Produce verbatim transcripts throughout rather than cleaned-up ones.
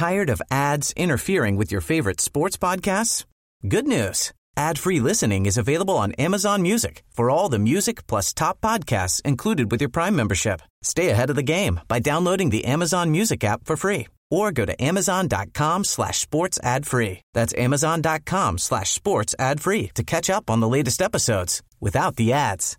Tired of ads interfering with your favorite sports podcasts? Good news. Ad-free listening is available on Amazon Music for all the music plus top podcasts included with your Prime membership. Stay ahead of the game by downloading the Amazon Music app for free or go to amazon.com slash sports ad free. That's amazon.com slash sports ad free to catch up on the latest episodes without the ads.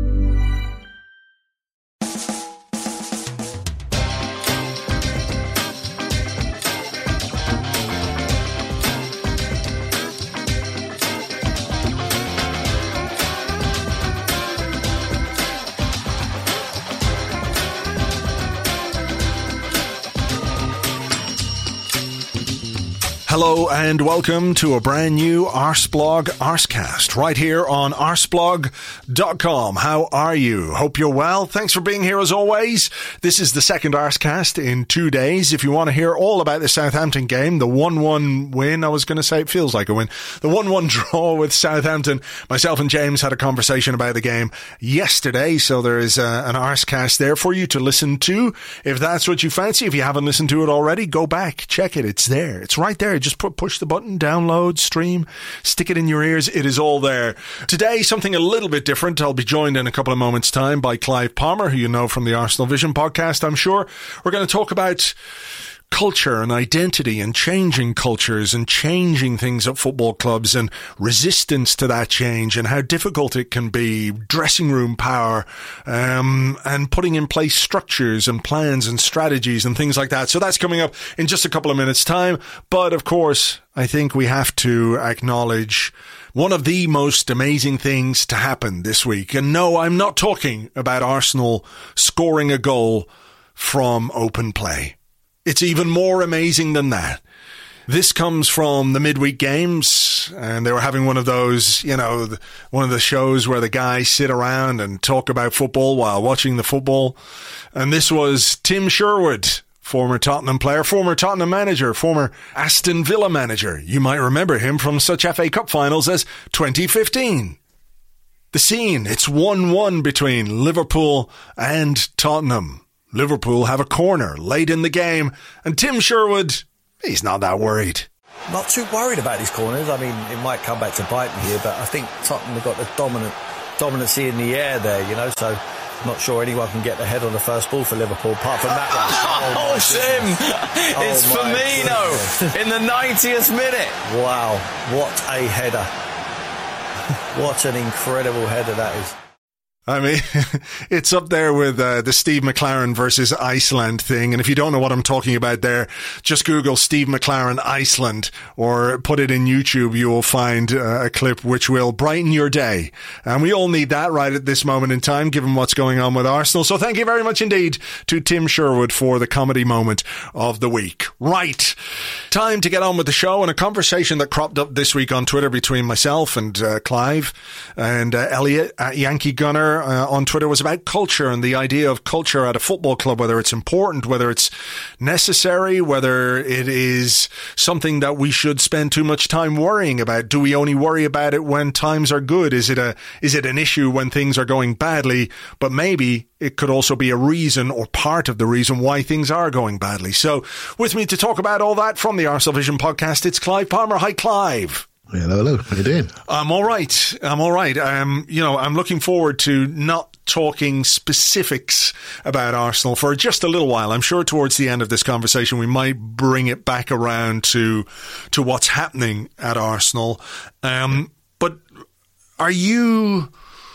Hello and welcome to a brand new Arseblog Arsecast right here on arseblog dot com. How are you? Hope you're well. Thanks for being here as always. This is the second Arsecast in two days. If you want to hear all about the Southampton game, the one one win, I was going to say it feels like a win, the one one draw with Southampton, myself and James had a conversation about the game yesterday, so there is uh, an Arsecast there for you to listen to. If that's what you fancy, if you haven't listened to it already, go back, check it. It's there. It's right there. Just put, push the button, download, stream, stick it in your ears. It is all there. Today, something a little bit different. I'll be joined in a couple of moments' time by Clive Palmer, who you know from the Arsenal Vision podcast, I'm sure. We're going to talk about culture and identity and changing cultures and changing things at football clubs and resistance to that change and how difficult it can be, dressing room power, um, and putting in place structures and plans and strategies and things like that. So that's coming up in just a couple of minutes' time. But of course, I think we have to acknowledge one of the most amazing things to happen this week. And no, I'm not talking about Arsenal scoring a goal from open play. It's even more amazing than that. This comes from the midweek games, and they were having one of those, you know, one of the shows where the guys sit around and talk about football while watching the football. And this was Tim Sherwood, former Tottenham player, former Tottenham manager, former Aston Villa manager. You might remember him from such F A Cup finals as twenty fifteen. The scene, it's one one between Liverpool and Tottenham. Liverpool have a corner late in the game, and Tim Sherwood, he's not that worried. Not too worried about these corners. I mean, it might come back to bite me here, but I think Tottenham have got the dominant dominancy in the air there, you know, so I'm not sure anyone can get the head on the first ball for Liverpool, apart from that one. Oh, oh Sim! It's oh, Firmino in the ninetieth minute. Wow, what a header. What an incredible header that is. I mean, it's up there with uh, the Steve McLaren versus Iceland thing. And if you don't know what I'm talking about there, just Google Steve McLaren Iceland or put it in YouTube. You will find uh, a clip which will brighten your day. And we all need that right at this moment in time, given what's going on with Arsenal. So thank you very much indeed to Tim Sherwood for the comedy moment of the week. Right. Time to get on with the show and a conversation that cropped up this week on Twitter between myself and uh, Clive and uh, Elliot at Yankee Gunner. Uh, on Twitter was about culture and the idea of culture at a football club, whether it's important, whether it's necessary, whether it is something that we should spend too much time worrying about. Do we only worry about it when times are good? Is it a is it an issue when things are going badly? But maybe it could also be a reason or part of the reason why things are going badly. So with me to talk about all that from the Arsenal Vision podcast, it's Clive Palmer. Hi, Clive. Hello, hello. How you doing? I'm all right. I'm all right. Um, you know, I'm looking forward to not talking specifics about Arsenal for just a little while. I'm sure towards the end of this conversation, we might bring it back around to to what's happening at Arsenal. Um, but are you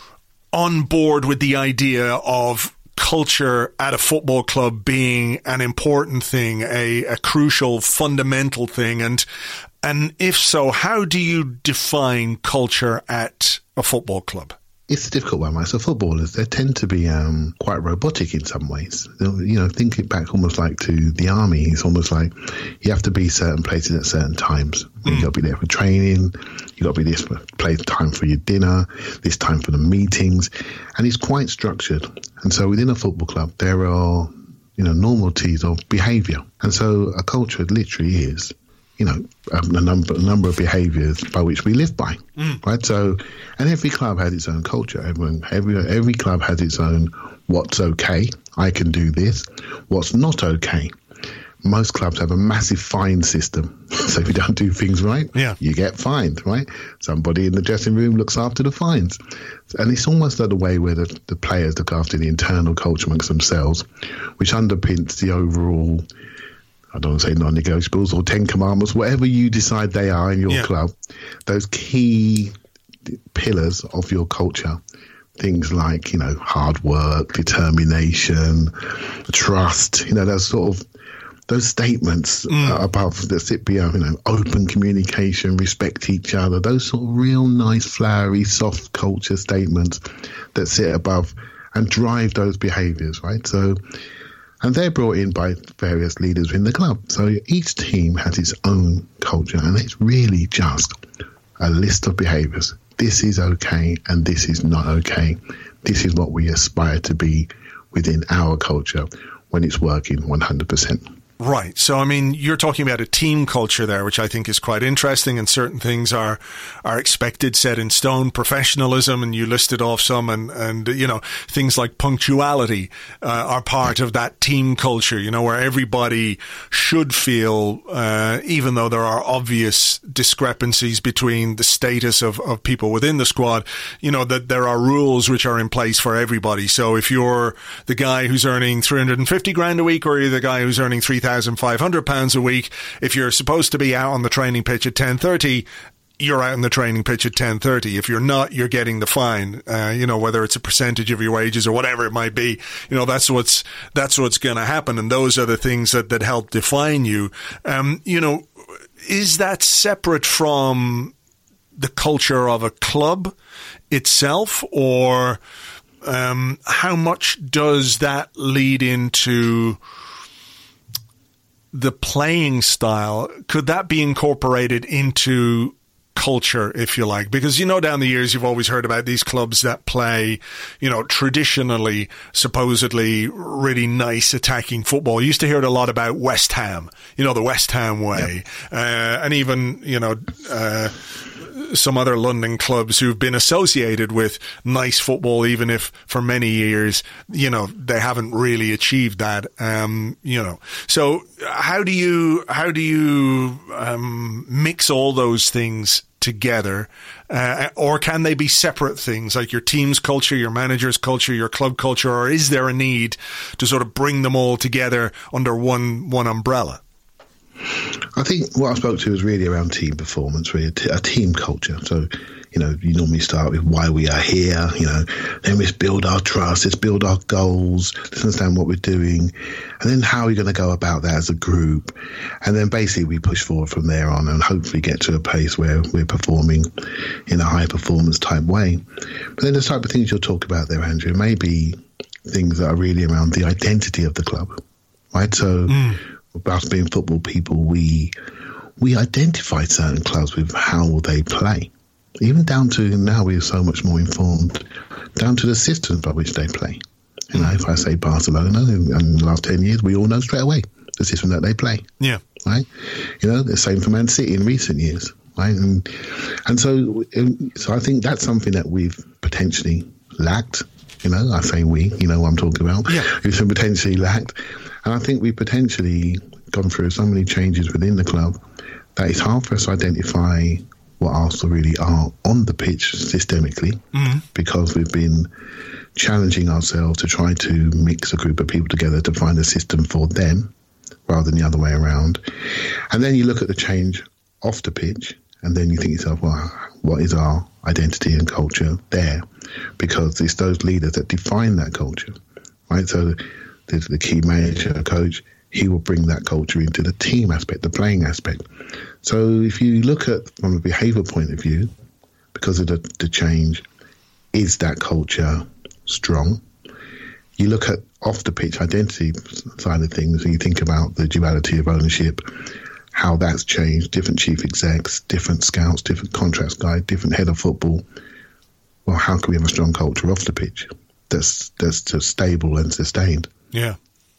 on board with the idea of culture at a football club being an important thing, a, a crucial, fundamental thing? And And if so, how do you define culture at a football club? It's a difficult one, right? So footballers, they tend to be um, quite robotic in some ways. You know, think it back almost like to the army. It's almost like you have to be certain places at certain times. Mm. You got to be there for training. You got to be this place time for your dinner, this time for the meetings, and it's quite structured. And so within a football club, there are, you know, normalities of behaviour, and so a culture literally is, you know, a number, a number of behaviours by which we live by, mm. right? So, and every club has its own culture. Everyone, every every club has its own what's okay. I can do this. What's not okay. most clubs have a massive fine system. So if you don't do things right, yeah. you get fined, right? Somebody in the dressing room looks after the fines. And it's almost like the way where the, the players look after the internal culture amongst themselves, which underpins the overall, I don't want to say non-negotiables or Ten Commandments, whatever you decide they are in your yeah. club, those key pillars of your culture. Things like, you know, hard work, determination, trust, you know, those sort of, those statements mm. uh, above that sit beyond, you know, open communication, respect each other, those sort of real nice, flowery, soft culture statements that sit above and drive those behaviours, right? So, and they're brought in by various leaders in the club. So each team has its own culture, and it's really just a list of behaviours. This is okay and this is not okay. This is what we aspire to be within our culture when it's working one hundred percent. Right. So, I mean, you're talking about a team culture there, which I think is quite interesting, and certain things are are expected, set in stone, professionalism, and you listed off some, and, and you know, things like punctuality uh, are part of that team culture, you know, where everybody should feel, uh, even though there are obvious discrepancies between the status of, of people within the squad, you know, that there are rules which are in place for everybody. So if you're the guy who's earning three hundred fifty grand a week, or you're the guy who's earning three thousand five hundred pounds a week, if you're supposed to be out on the training pitch at ten thirty, you're out on the training pitch at ten thirty. If you're not, you're getting the fine, uh, you know, whether it's a percentage of your wages or whatever it might be. You know, that's what's that's what's going to happen, and those are the things that, that help define you. Um, you know, is that separate from the culture of a club itself, or um, how much does that lead into the playing style? Could that be incorporated into culture, if you like? Because, you know, down the years, you've always heard about these clubs that play, you know, traditionally, supposedly really nice attacking football. You used to hear it a lot about West Ham, you know, the West Ham way. Yep. Uh, and even, you know, uh, some other London clubs who've been associated with nice football, even if for many years, you know, they haven't really achieved that. Um, you know, so how do you how do you um, mix all those things together, uh, or can they be separate things, like your team's culture, your manager's culture, your club culture, or is there a need to sort of bring them all together under one one umbrella? I think what I spoke to was really around team performance, really a, t- a team culture. So, you know, you normally start with why we are here, you know, then let's build our trust, let's build our goals, let's understand what we're doing, and then how are we going to go about that as a group? And then basically we push forward from there on and hopefully get to a place where we're performing in a high performance type way. But then the type of things you'll talk about there, Andrew, may be things that are really around the identity of the club, right? So mm. us being football people, we we identify certain clubs with how they play. Even down to now, we're so much more informed, down to the systems by which they play. You know, if I say Barcelona, in, in the last ten years, we all know straight away the system that they play. Yeah. Right? You know, the same for Man City in recent years. Right? And, and so, so I think that's something that we've potentially lacked. You know, I say we, you know what I'm talking about. Yeah. We've potentially lacked. And I think we've potentially gone through so many changes within the club that it's hard for us to identify what Arsenal really are on the pitch systemically, mm-hmm. because we've been challenging ourselves to try to mix a group of people together to find a system for them rather than the other way around. And then you look at the change off the pitch and then you think to yourself, well, what is our identity and culture there? Because it's those leaders that define that culture, right? So the, the key manager, coach, he will bring that culture into the team aspect, the playing aspect. So if you look at from a behaviour point of view, because of the, the change, is that culture strong? You look at off the pitch identity side of things, and you think about the duality of ownership, how that's changed, different chief execs, different scouts, different contracts guys, different head of football. Well, how can we have a strong culture off the pitch that's that's just stable and sustained? Yeah.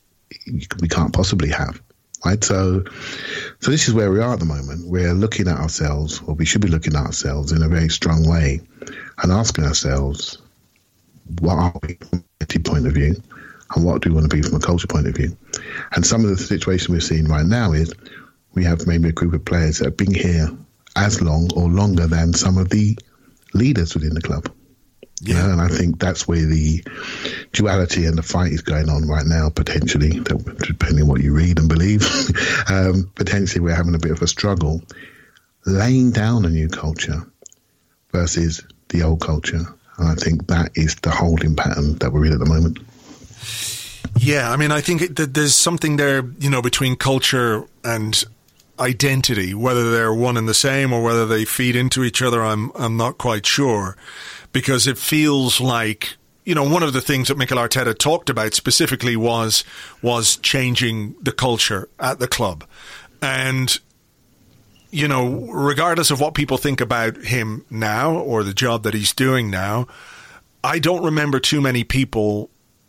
We can't possibly have, right? So, so this is where we are at the moment. We're looking at ourselves, or we should be looking at ourselves in a very strong way, and asking ourselves, what are we from a point of view, and what do we want to be from a culture point of view? And some of the situation we're seeing right now is we have maybe a group of players that have been here as long or longer than some of the leaders within the club. Yeah. You know, and I think that's where the duality and the fight is going on right now, potentially, depending on what you read and believe. um, potentially we're having a bit of a struggle laying down a new culture versus the old culture. And I think that is the holding pattern that we're in at the moment. Yeah, I mean, I think it, that there's something there, you know, between culture and identity, whether they're one and the same or whether they feed into each other, I'm I'm not quite sure. Because it feels like, you know, one of the things that Mikel Arteta talked about specifically was was changing the culture at the club. And, you know, regardless of what people think about him now or the job that he's doing now, I don't remember too many people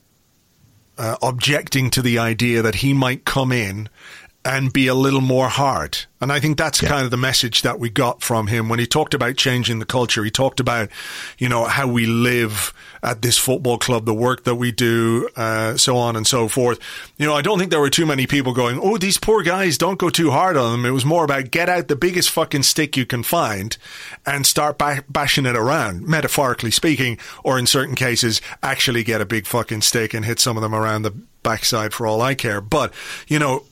uh, objecting to the idea that he might come in and be a little more hard. And I think that's yeah. kind of the message that we got from him when he talked about changing the culture. He talked about, you know, how we live at this football club, the work that we do, uh, so on and so forth. You know, I don't think there were too many people going, oh, these poor guys, don't go too hard on them. It was more about get out the biggest fucking stick you can find and start ba- bashing it around, metaphorically speaking, or in certain cases, actually get a big fucking stick and hit some of them around the backside for all I care. But, you know,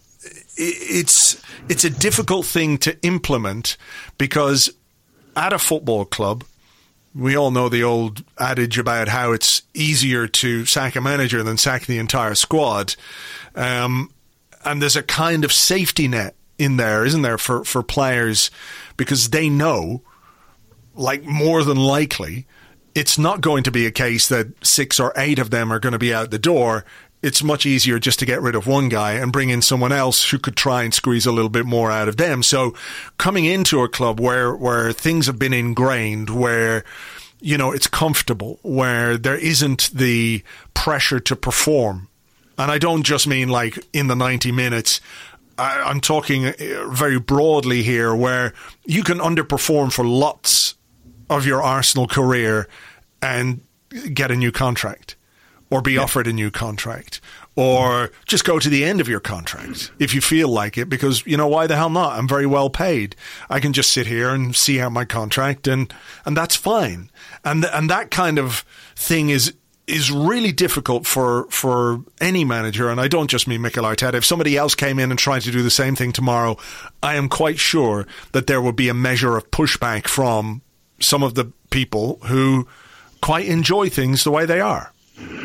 it's it's a difficult thing to implement because at a football club, we all know the old adage about how it's easier to sack a manager than sack the entire squad. Um, and there's a kind of safety net in there, isn't there, for, for players, because they know, like more than likely, it's not going to be a case that six or eight of them are going to be out the door. It's much easier just to get rid of one guy and bring in someone else who could try and squeeze a little bit more out of them. So coming into a club where, where things have been ingrained, where, you know, it's comfortable, where there isn't the pressure to perform. And I don't just mean like in the ninety minutes. I, I'm talking very broadly here, where you can underperform for lots of your Arsenal career and get a new contract. Or be yeah. offered a new contract, or just go to the end of your contract if you feel like it, because, you know, why the hell not? I'm very well paid. I can just sit here and see out my contract, and, and that's fine. And and that kind of thing is is really difficult for for any manager, and I don't just mean Mikel Arteta. If somebody else came in and tried to do the same thing tomorrow, I am quite sure that there would be a measure of pushback from some of the people who quite enjoy things the way they are.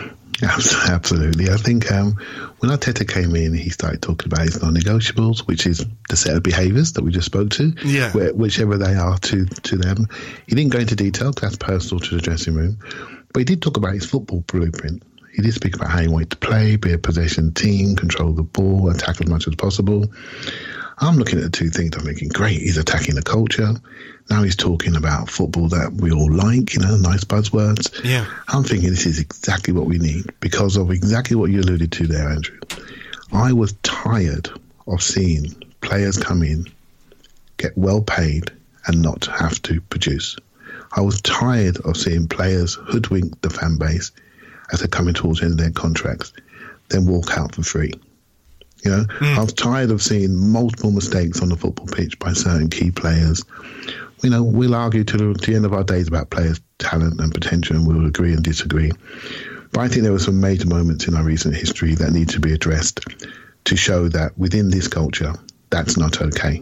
Absolutely. I think um, when Arteta came in, he started talking about his non-negotiables, which is the set of behaviours that we just spoke to, yeah. where, whichever they are to, to them. He didn't go into detail because that's personal to the dressing room, but he did talk about his football blueprint. He did speak about how he wanted to play, be a possession team, control the ball, attack as much as possible. I'm looking at the two things. I'm thinking, great, he's attacking the culture. Now he's talking about football that we all like, you know, nice buzzwords. Yeah. I'm thinking this is exactly what we need because of exactly what you alluded to there, Andrew. I was tired of seeing players come in, get well paid, and not have to produce. I was tired of seeing players hoodwink the fan base as they're coming towards the end of their contracts, then walk out for free. You know, mm. I was tired of seeing multiple mistakes on the football pitch by certain key players. You know, we'll argue to the, to the end of our days about players' talent and potential, and we'll agree and disagree. But I think there were some major moments in our recent history that need to be addressed to show that within this culture, that's not okay.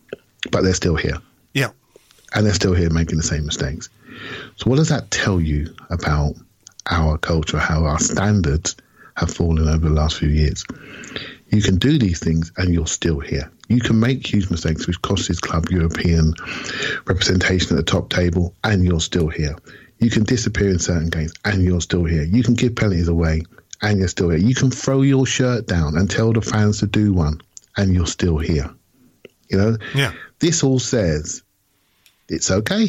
But they're still here. Yeah. And they're still here making the same mistakes. So what does that tell you about our culture, how our standards have fallen over the last few years? You can do these things and you're still here. You can make huge mistakes which cost this club European representation at the top table and you're still here. You can disappear in certain games and you're still here. You can give penalties away and you're still here. You can throw your shirt down and tell the fans to do one and you're still here. You know? Yeah. This all says it's okay.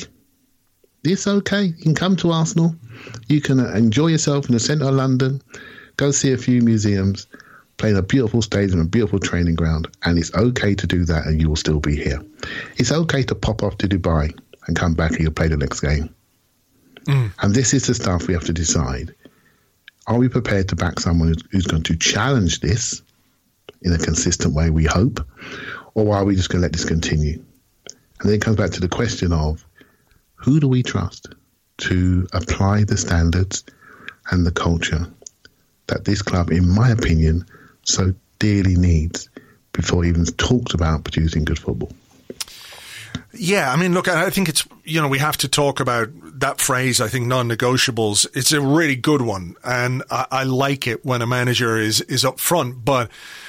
It's okay. You can come to Arsenal. You can enjoy yourself in the centre of London, go see a few museums, play in a beautiful stadium, a beautiful training ground, and it's okay to do that and you will still be here. It's okay to pop off to Dubai and come back and you'll play the next game. Mm. And this is the stuff we have to decide. Are we prepared to back someone who's, who's going to challenge this in a consistent way, we hope, or are we just going to let this continue? And then it comes back to the question of, who do we trust to apply the standards and the culture that this club, in my opinion, so dearly needs before it even talks about producing good football? Yeah, I mean, look, I think it's, you know, we have to talk about that phrase, I think, non-negotiables. It's a really good one, and I, I like it when a manager is, is up front, but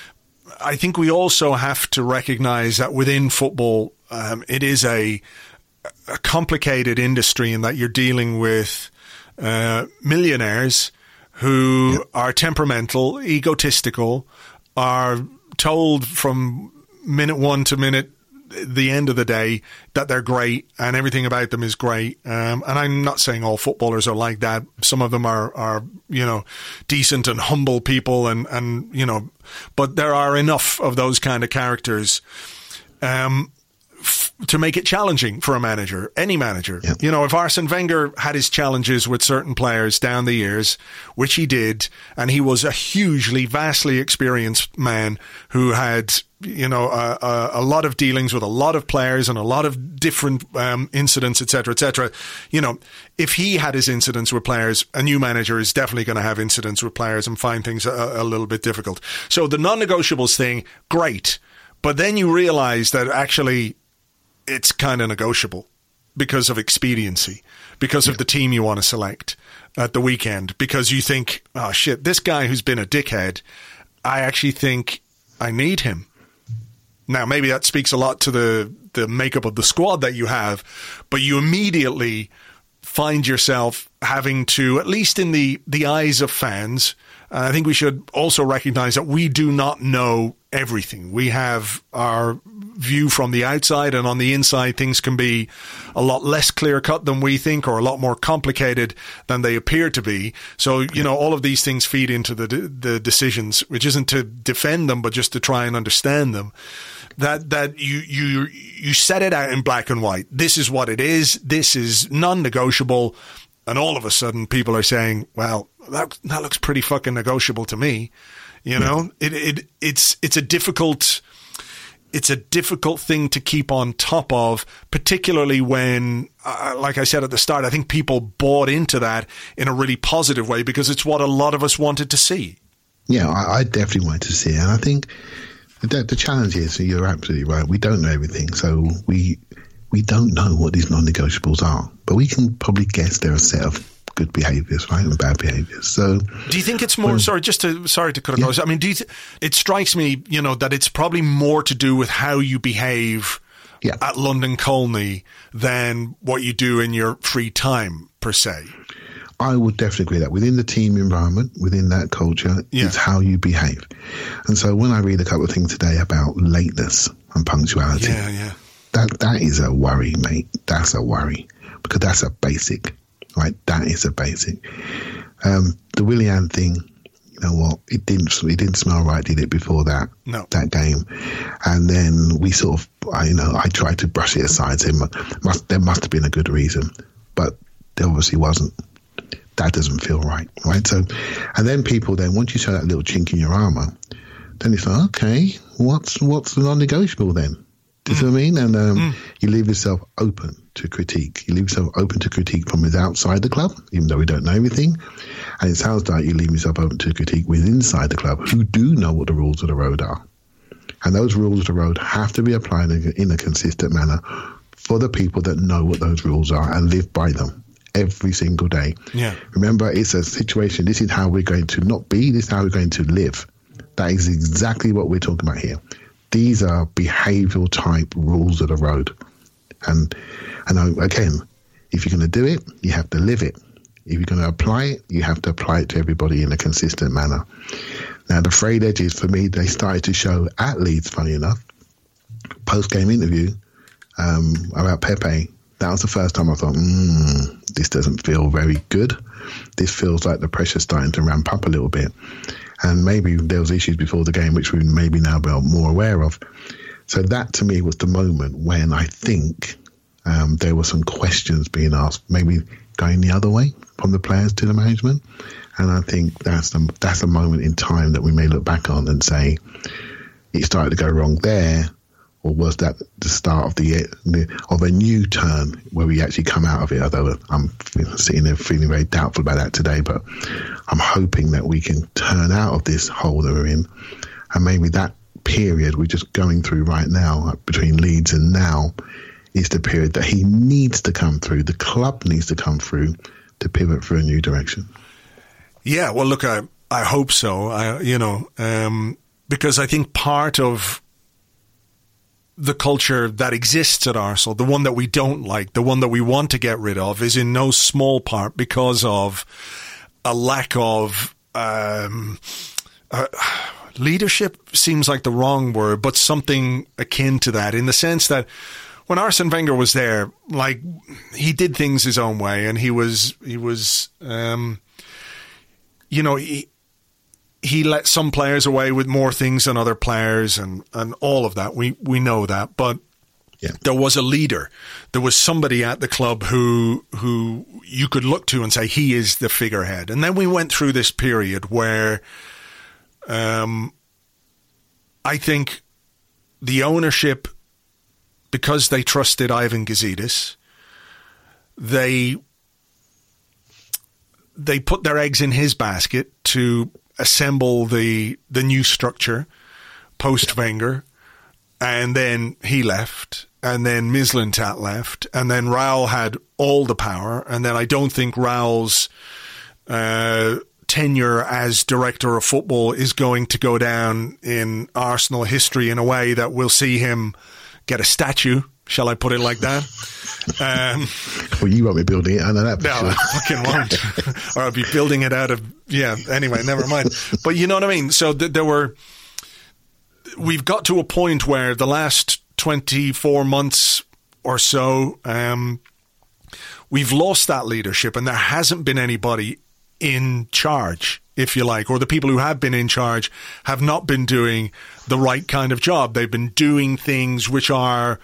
I think we also have to recognize that within football, um, it is a, a complicated industry in that you're dealing with uh, millionaires who yep. are temperamental, egotistical, are told from minute one to minute the end of the day that they're great and everything about them is great. Um, and I'm not saying all footballers are like that. Some of them are, are, you know, decent and humble people and, and, you know, but there are enough of those kind of characters, um, f- to make it challenging for a manager, any manager. Yeah. You know, if Arsene Wenger had his challenges with certain players down the years, which he did, and he was a hugely, vastly experienced man who had, you know, a, a, a lot of dealings with a lot of players and a lot of different um, incidents, et cetera, et cetera. You know, if he had his incidents with players, a new manager is definitely going to have incidents with players and find things a, a little bit difficult. So the non-negotiables thing, great. But then you realize that actually it's kind of negotiable because of expediency, because yeah. of the team you want to select at the weekend, because you think, oh, shit, this guy who's been a dickhead, I actually think I need him. Now, maybe that speaks a lot to the, the makeup of the squad that you have, but you immediately find yourself having to, at least in the, the eyes of fans, uh, I think we should also recognize that we do not know everything. We have our view from the outside, and on the inside, things can be a lot less clear-cut than we think, or a lot more complicated than they appear to be. So, you know, all of these things feed into the the decisions, which isn't to defend them, but just to try and understand them. That that you you you set it out in black and white. This is what it is. This is non-negotiable. And all of a sudden, people are saying, "Well, that that looks pretty fucking negotiable to me." You know, yeah. it it it's it's a difficult it's a difficult thing to keep on top of, particularly when, uh, like I said at the start, I think people bought into that in a really positive way because it's what a lot of us wanted to see. Yeah, I, I definitely wanted to see it, and I think the, the challenge is, you're absolutely right, we don't know everything, so we we don't know what these non-negotiables are, but we can probably guess they're a set of good behaviours, right, and bad behaviours. So, do you think it's more? Um, sorry, just to sorry to cut across. Yeah. I mean, do you th- it strikes me, you know, that it's probably more to do with how you behave yeah. at London Colney than what you do in your free time, per se. I would definitely agree that within the team environment, within that culture, yeah. it's how you behave. And so, when I read a couple of things today about lateness and punctuality, yeah, yeah, that that is a worry, mate. That's a worry because that's a basic. Right, that is a basic. Um, the Willian thing, you know what? It didn't. It didn't smell right, did it? Before that, no. that game, and then we sort of, I you know, I tried to brush it aside, saying must there must have been a good reason, but there obviously wasn't. That doesn't feel right, right? So, and then people then once you show that little chink in your armour, then it's like, okay, what's what's the non-negotiable then? Do you see what I mean? And um, mm. you leave yourself open to critique. You leave yourself open to critique from outside the club, even though we don't know everything. And it sounds like you leave yourself open to critique with inside the club, who do know what the rules of the road are. And those rules of the road have to be applied in a consistent manner for the people that know what those rules are and live by them every single day. Yeah. Remember, it's a situation. This is how we're going to not be. This is how we're going to live. That is exactly what we're talking about here. These are behavioural type rules of the road. And and again, if you're going to do it, you have to live it. If you're going to apply it, you have to apply it to everybody in a consistent manner. Now, the frayed edges, for me, they started to show at Leeds, funny enough. Post-game interview um, about Pepe, that was the first time I thought, mm, this doesn't feel very good. This feels like the pressure's starting to ramp up a little bit. And maybe there was issues before the game, which we maybe now be more aware of. So that, to me, was the moment when I think um, there were some questions being asked, maybe going the other way from the players to the management. And I think that's the, that's a moment in time that we may look back on and say, it started to go wrong there, or was that the start of the of a new turn where we actually come out of it? Although I'm sitting there feeling very doubtful about that today, but I'm hoping that we can turn out of this hole that we're in, and maybe that period we're just going through right now between Leeds and now is the period that he needs to come through. The club needs to come through to pivot for a new direction. Yeah, well, look, I I hope so. I, you know, um, because I think part of the culture that exists at Arsenal, the one that we don't like, the one that we want to get rid of, is in no small part because of a lack of um, uh, leadership. Seems like the wrong word, but something akin to that, in the sense that when Arsene Wenger was there, like, he did things his own way, and he was he was um, you know he. He let some players away with more things than other players, and, and all of that. We we know that. But yeah. There was a leader. There was somebody at the club who who you could look to and say, he is the figurehead. And then we went through this period where um, I think the ownership, because they trusted Ivan Gazidis, they they put their eggs in his basket to assemble the the new structure post Wenger, and then he left, and then Mislintat left, and then Raul had all the power, and then I don't think Raul's uh, tenure as director of football is going to go down in Arsenal history in a way that we'll see him get a statue. Shall I put it like that? Um, well, you won't be building it, I know that. No, sure. I fucking won't. Or I'll be building it out of, yeah, anyway, never mind. But you know what I mean? So th- there were, we've got to a point where the last twenty-four months or so, um, we've lost that leadership, and there hasn't been anybody in charge, if you like, or the people who have been in charge have not been doing the right kind of job. They've been doing things which are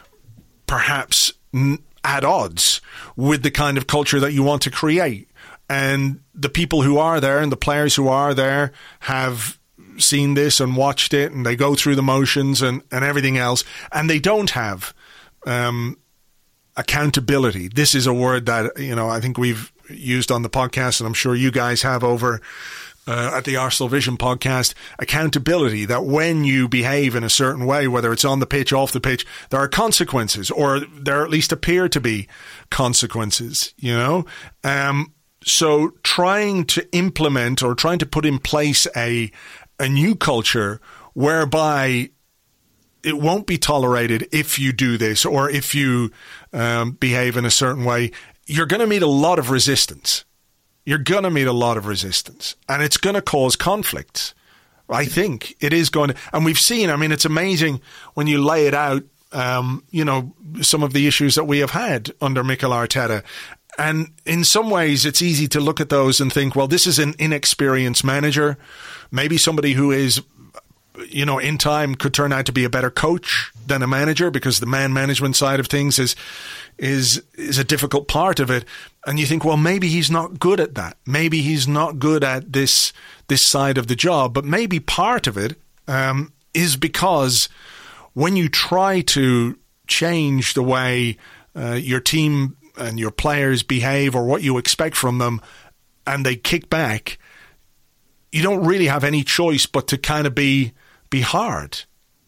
perhaps at odds with the kind of culture that you want to create. And the people who are there and the players who are there have seen this and watched it, and they go through the motions and, and everything else, and they don't have um, accountability. This is a word that, you know, I think we've used on the podcast, and I'm sure you guys have over Uh, at the Arsenal Vision podcast, accountability, that when you behave in a certain way, whether it's on the pitch, off the pitch, there are consequences, or there at least appear to be consequences, you know? Um, so trying to implement or trying to put in place a, a new culture whereby it won't be tolerated if you do this, or if you um, behave in a certain way, you're going to meet a lot of resistance. You're going to meet a lot of resistance, and it's going to cause conflicts. I think it is going to, and we've seen, I mean, it's amazing when you lay it out, um, you know, some of the issues that we have had under Mikel Arteta. And in some ways, it's easy to look at those and think, well, this is an inexperienced manager. Maybe somebody who is, you know, in time could turn out to be a better coach than a manager, because the man management side of things is is is a difficult part of it. And you think, well, maybe he's not good at that. Maybe he's not good at this this side of the job. But maybe part of it um, is because when you try to change the way uh, your team and your players behave, or what you expect from them, and they kick back, you don't really have any choice but to kind of be be hard.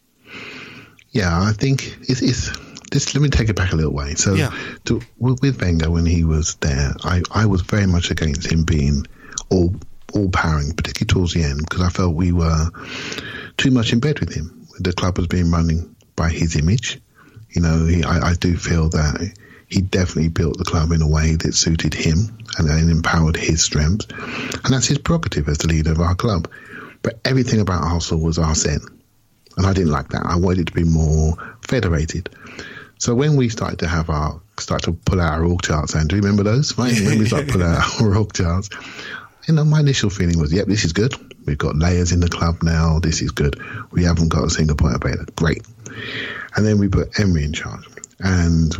Yeah, I think it's... it's Just let me take it back a little way. So, yeah. to, with Wenger, when he was there, I, I was very much against him being all all powering, particularly towards the end, because I felt we were too much in bed with him. The club was being run by his image. You know, he, I, I do feel that he definitely built the club in a way that suited him and, and empowered his strengths, and that's his prerogative as the leader of our club. But everything about Arsenal was Arsene, and I didn't like that. I wanted it to be more federated. So when we started to have our, start to pull out our org charts, and do you remember those? Right? When we started to pull out our org charts, you know, my initial feeling was, yep, this is good. We've got layers in the club now. This is good. We haven't got a single point of failure. Great. And then we put Emery in charge. And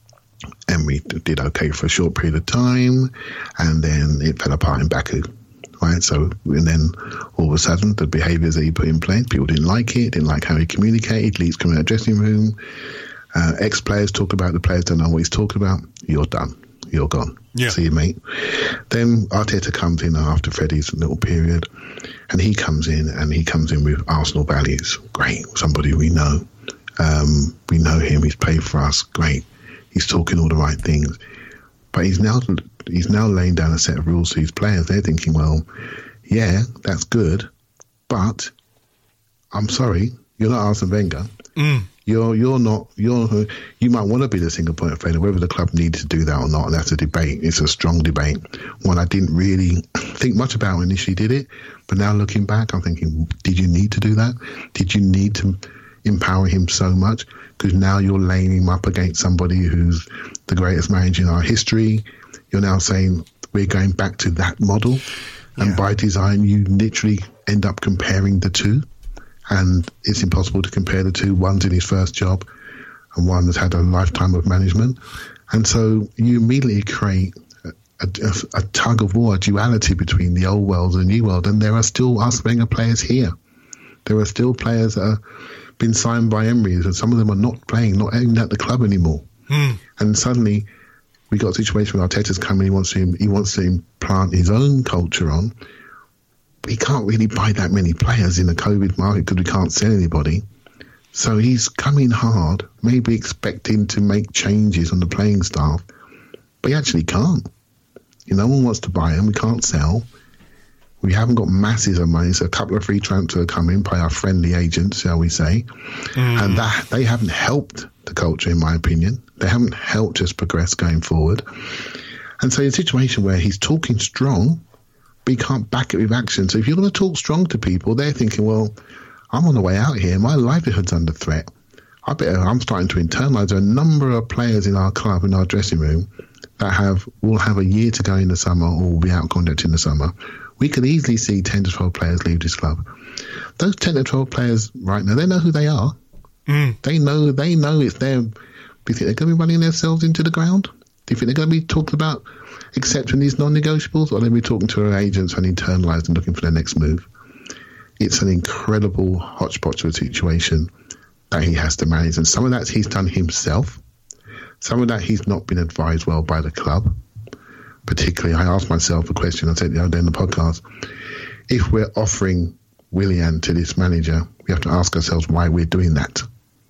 Emery did okay for a short period of time, and then it fell apart in Baku. right? So, and then all of a sudden, the behaviours that he put in place, people didn't like it, didn't like how he communicated, leaks coming out of the dressing room, uh, ex-players talk about the players don't know what he's talking about. You're done. You're gone. Yeah. See you, mate. Then Arteta comes in after Freddie's little period, and he comes in, and he comes in with Arsenal values. Great. Somebody we know. Um, we know him. He's played for us. Great. He's talking all the right things. But he's now he's now laying down a set of rules to his players. They're thinking, well, yeah, that's good, but I'm sorry, you're not Arsene Wenger. Mm. You're you're not you're you might want to be the single point of failure. Whether the club needs to do that or not, and that's a debate. It's a strong debate. One I didn't really think much about when initially did it, but now looking back, I'm thinking, did you need to do that? Did you need to empower him so much? Because now you're laying him up against somebody who's the greatest manager in our history. You're now saying we're going back to that model, and yeah. by design, you literally end up comparing the two. And it's impossible to compare the two. One's in his first job and one has had a lifetime of management. And so you immediately create a, a, a tug of war, a duality between the old world and the new world. And there are still Arsene Wenger players here. There are still players that have been signed by Emery, and some of them are not playing, not even at the club anymore. Mm. And suddenly we got a situation where Arteta's coming, he wants to, he wants to implant his own culture on. He can't really buy that many players in the COVID market because we can't sell anybody. So he's coming hard, maybe expecting to make changes on the playing staff, but he actually can't. You know, no one wants to buy him. We can't sell. We haven't got masses of money, so a couple of free transfers come in by our friendly agents, shall we say. Mm. And that they haven't helped the culture, in my opinion. They haven't helped us progress going forward. And so in a situation where he's talking strong, but he can't back it with action. So if you're going to talk strong to people, they're thinking, well, I'm on the way out here. My livelihood's under threat. I better, I'm starting to internalise. There are a number of players in our club, in our dressing room, that have will have a year to go in the summer or will be out of contract in the summer. We could easily see ten to twelve players leave this club. Those ten to twelve players right now, they know who they are. Mm. They know they know it's them. Do you think they're going to be running themselves into the ground? Do you think they're going to be talking about accepting these non-negotiables, or they'll be talking to our agents and internalised and looking for their next move? It's an incredible hodgepodge of a situation that he has to manage, and some of that he's done himself. Some of that he's not been advised well by the club. Particularly, I asked myself a question, I said the other day in the podcast, if we're offering Willian to this manager, we have to ask ourselves why we're doing that.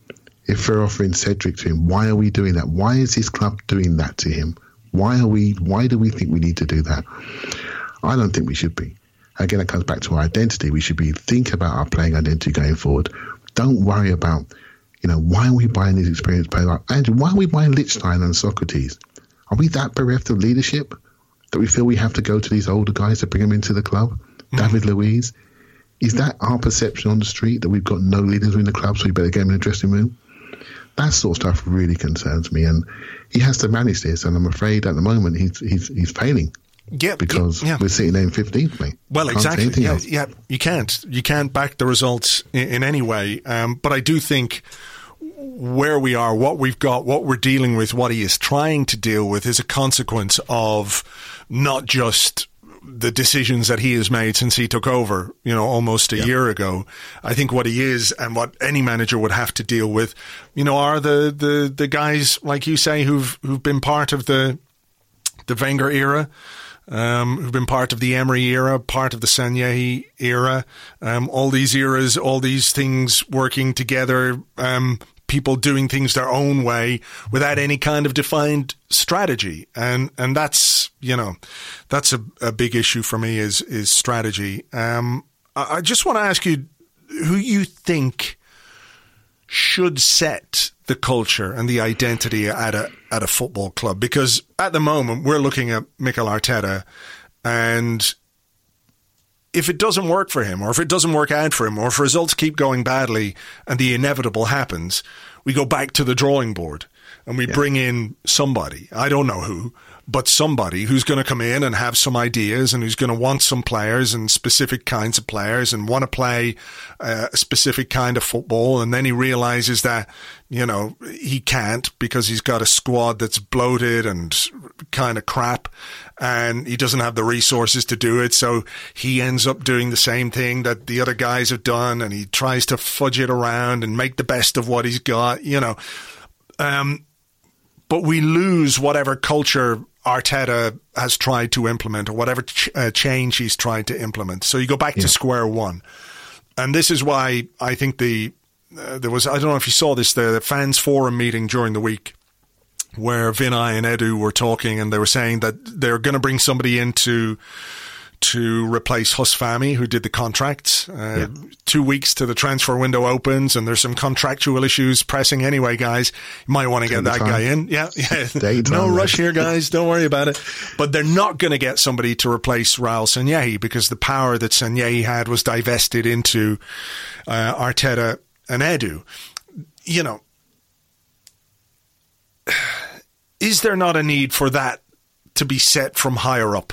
If we're offering Cedric to him, why are we doing that? Why is this club doing that to him? Why are we? Why do we think we need to do that? I don't think we should be. Again, it comes back to our identity. We should be think about our playing identity going forward. Don't worry about, you know, why are we buying these experienced players? Like Andrew, why are we buying Lichtstein and Socrates? Are we that bereft of leadership that we feel we have to go to these older guys to bring them into the club? Mm. David Luiz? Is that our perception on the street, that we've got no leaders in the club, so we better get them in the dressing room? That sort of stuff really concerns me, and he has to manage this, and I'm afraid at the moment he's he's, he's failing. Yeah, because yeah. we're sitting there in fifteenth, mate. Well, can't exactly. Yeah, yeah, you can't. You can't back the results in, in any way. Um, but I do think where we are, what we've got, what we're dealing with, what he is trying to deal with is a consequence of not just the decisions that he has made since he took over, you know, almost a yeah. year ago. I think what he is and what any manager would have to deal with, you know, are the, the, the guys, like you say, who've who've been part of the the Wenger era, um, who've been part of the Emery era, part of the Sanyehi era, um, all these eras, all these things working together, um, people doing things their own way without any kind of defined strategy. And, and that's, you know, that's a, a big issue for me is, is strategy. Um, I, I just want to ask you who you think should set the culture and the identity at a, at a football club, because at the moment we're looking at Mikel Arteta, and if it doesn't work for him, or if it doesn't work out for him, or if results keep going badly and the inevitable happens, we go back to the drawing board. and we Yeah. bring in somebody, I don't know who, but somebody who's going to come in and have some ideas and who's going to want some players and specific kinds of players and want to play uh, a specific kind of football. And then he realizes that, you know, he can't because he's got a squad that's bloated and kind of crap and he doesn't have the resources to do it. So he ends up doing the same thing that the other guys have done and he tries to fudge it around and make the best of what he's got, you know. Um, but we lose whatever culture Arteta has tried to implement or whatever ch- uh, change he's tried to implement. So you go back yeah. to square one. And this is why I think the uh, there was, I don't know if you saw this, the, the fans forum meeting during the week where Vinay and Edu were talking and they were saying that they're going to bring somebody in to to replace Huss Fahmy, who did the contracts. Uh, yeah. Two weeks to the transfer window opens, and there's some contractual issues pressing anyway, guys. You might want to get that guy in. Yeah, yeah. No rush here, guys. Don't worry about it. But they're not going to get somebody to replace Raul Sanllehi because the power that Sanllehi had was divested into uh, Arteta and Edu. You know, is there not a need for that to be set from higher up?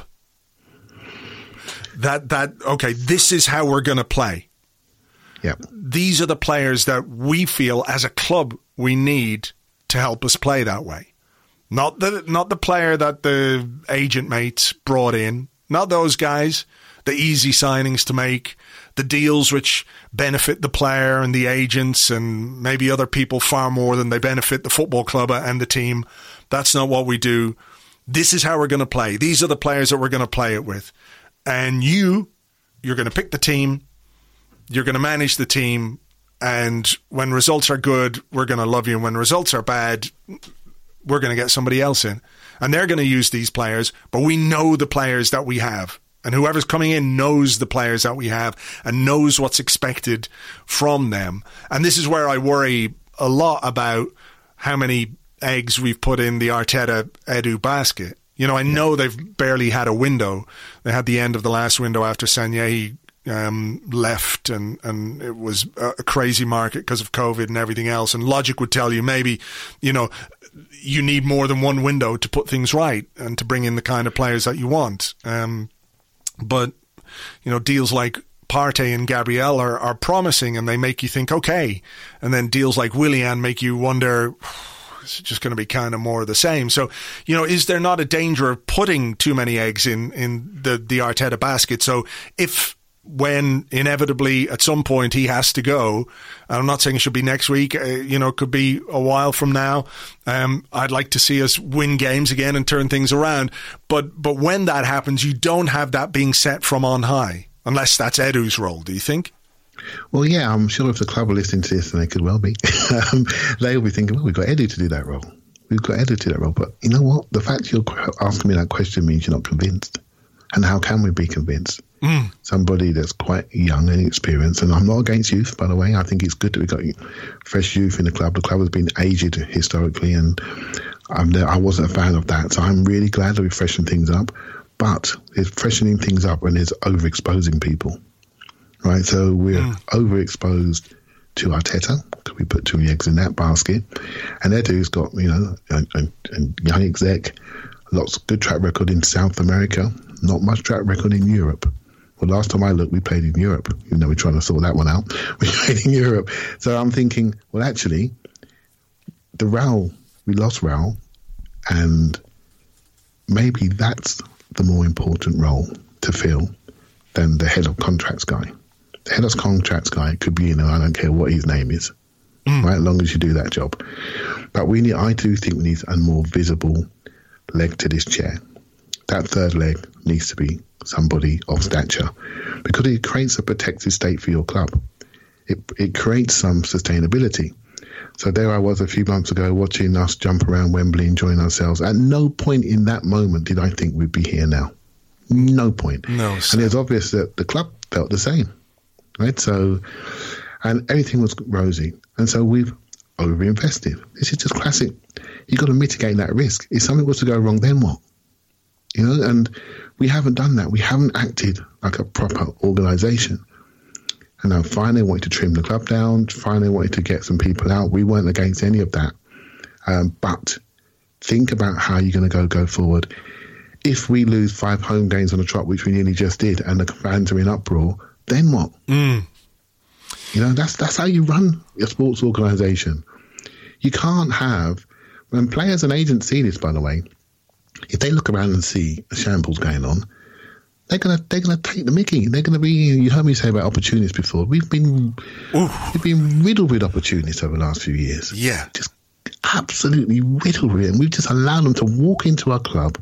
That, that okay, this is how we're going to play. Yep. These are the players that we feel as a club we need to help us play that way. Not the, not the player that the agent mates brought in. Not those guys. The easy signings to make. The deals which benefit the player and the agents and maybe other people far more than they benefit the football club and the team. That's not what we do. This is how we're going to play. These are the players that we're going to play it with. And you, you're going to pick the team, you're going to manage the team, and when results are good, we're going to love you. And when results are bad, we're going to get somebody else in. And they're going to use these players, but we know the players that we have. And whoever's coming in knows the players that we have and knows what's expected from them. And this is where I worry a lot about how many eggs we've put in the Arteta Edu basket. You know, I know they've barely had a window. They had the end of the last window after Sanllehi um, left, and, and it was a crazy market because of COVID and everything else. And logic would tell you maybe, you know, you need more than one window to put things right and to bring in the kind of players that you want. Um, but, you know, deals like Partey and Gabriel are, are promising and they make you think, okay. And then deals like Willian make you wonder, it's just going to be kind of more of the same. So, you know, is there not a danger of putting too many eggs in, in the, the Arteta basket? So if, when inevitably at some point he has to go, and I'm not saying it should be next week, uh, you know, it could be a while from now. Um, I'd like to see us win games again and turn things around. But, but when that happens, you don't have that being set from on high, unless that's Edu's role, do you think? Well, yeah, I'm sure if the club are listening to this, and they could well be, um, they'll be thinking, well, we've got Edu to do that role. We've got Edu to do that role. But you know what? The fact you're asking me that question means you're not convinced. And how can we be convinced? Mm. Somebody that's quite young and experienced, and I'm not against youth, by the way. I think it's good that we've got fresh youth in the club. The club has been aged historically, and I'm there, I wasn't a fan of that. So I'm really glad that we're freshening things up. But it's freshening things up and it's overexposing people. Right, so we're mm. overexposed to Arteta because we put too many eggs in that basket, and Edu's got, you know, a, a, a young exec, lots of good track record in South America, not much track record in Europe. Well, last time I looked, we played in Europe. You know, we're trying to sort that one out. We played in Europe, so I'm thinking, well, actually, the Raul, we lost Raul, and maybe that's the more important role to fill than the head of contracts guy. The head of contracts guy could be, you know, I don't care what his name is, mm. right? As long as you do that job. But we need, I do think we need a more visible leg to this chair. That third leg needs to be somebody of stature because it creates a protected state for your club. It it creates some sustainability. So there I was a few months ago watching us jump around Wembley, enjoying ourselves. At no point in that moment did I think we'd be here now. No point. No, sir. And it's obvious that the club felt the same. Right, so, and everything was rosy, and so we've overinvested. This is just classic. You've got to mitigate that risk. If something was to go wrong, then what? You know, and we haven't done that. We haven't acted like a proper organisation. And now finally wanted to trim the club down, finally wanted to get some people out. We weren't against any of that. Um, but think about how you're going to go go forward. If we lose five home games on the trot, which we nearly just did, and the fans are in uproar, then what? Mm. You know, that's that's how you run your sports organisation. You can't have, when players and agents see this, by the way, if they look around and see a shambles going on, they're gonna they're gonna take the mickey. They're gonna be. You heard me say about opportunities before. We've been Oof. we've been riddled with opportunities over the last few years. Yeah, just absolutely riddled with it, and we've just allowed them to walk into our club,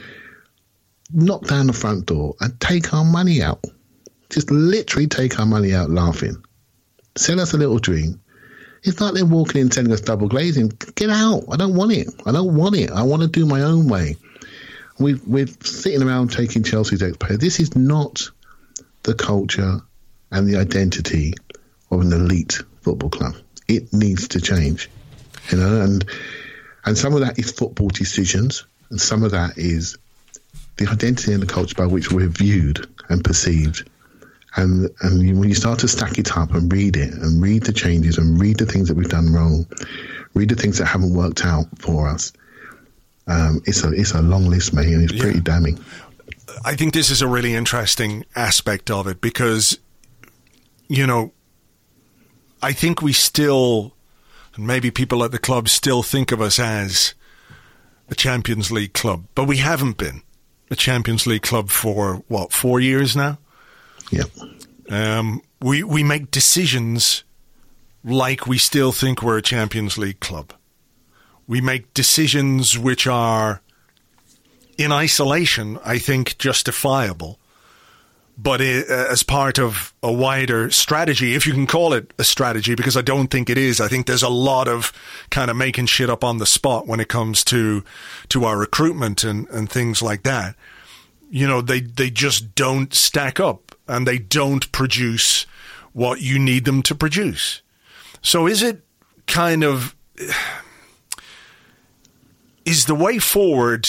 knock down the front door, and take our money out. Just literally take our money out, laughing. Sell us a little dream. It's like they're walking in selling us double glazing. Get out. I don't want it. I don't want it. I want to do my own way. We, we're sitting around taking Chelsea's ex-players. This is not the culture and the identity of an elite football club. It needs to change. You know, and and some of that is football decisions, and some of that is the identity and the culture by which we're viewed and perceived. And and you, when you start to stack it up and read it and read the changes and read the things that we've done wrong, read the things that haven't worked out for us, um, it's a it's a long list, mate, and it's yeah. pretty damning. I think this is a really interesting aspect of it because, you know, I think we still, and maybe people at the club still think of us as a Champions League club, but we haven't been a Champions League club for, what, four years now? Yeah. Um, we we make decisions like we still think we're a Champions League club. We make decisions which are, in isolation, I think, justifiable. But it, uh, as part of a wider strategy, if you can call it a strategy, because I don't think it is. I think there's a lot of kind of making shit up on the spot when it comes to to our recruitment and, and things like that. You know, they, they just don't stack up. And they don't produce what you need them to produce. So is it kind of, is the way forward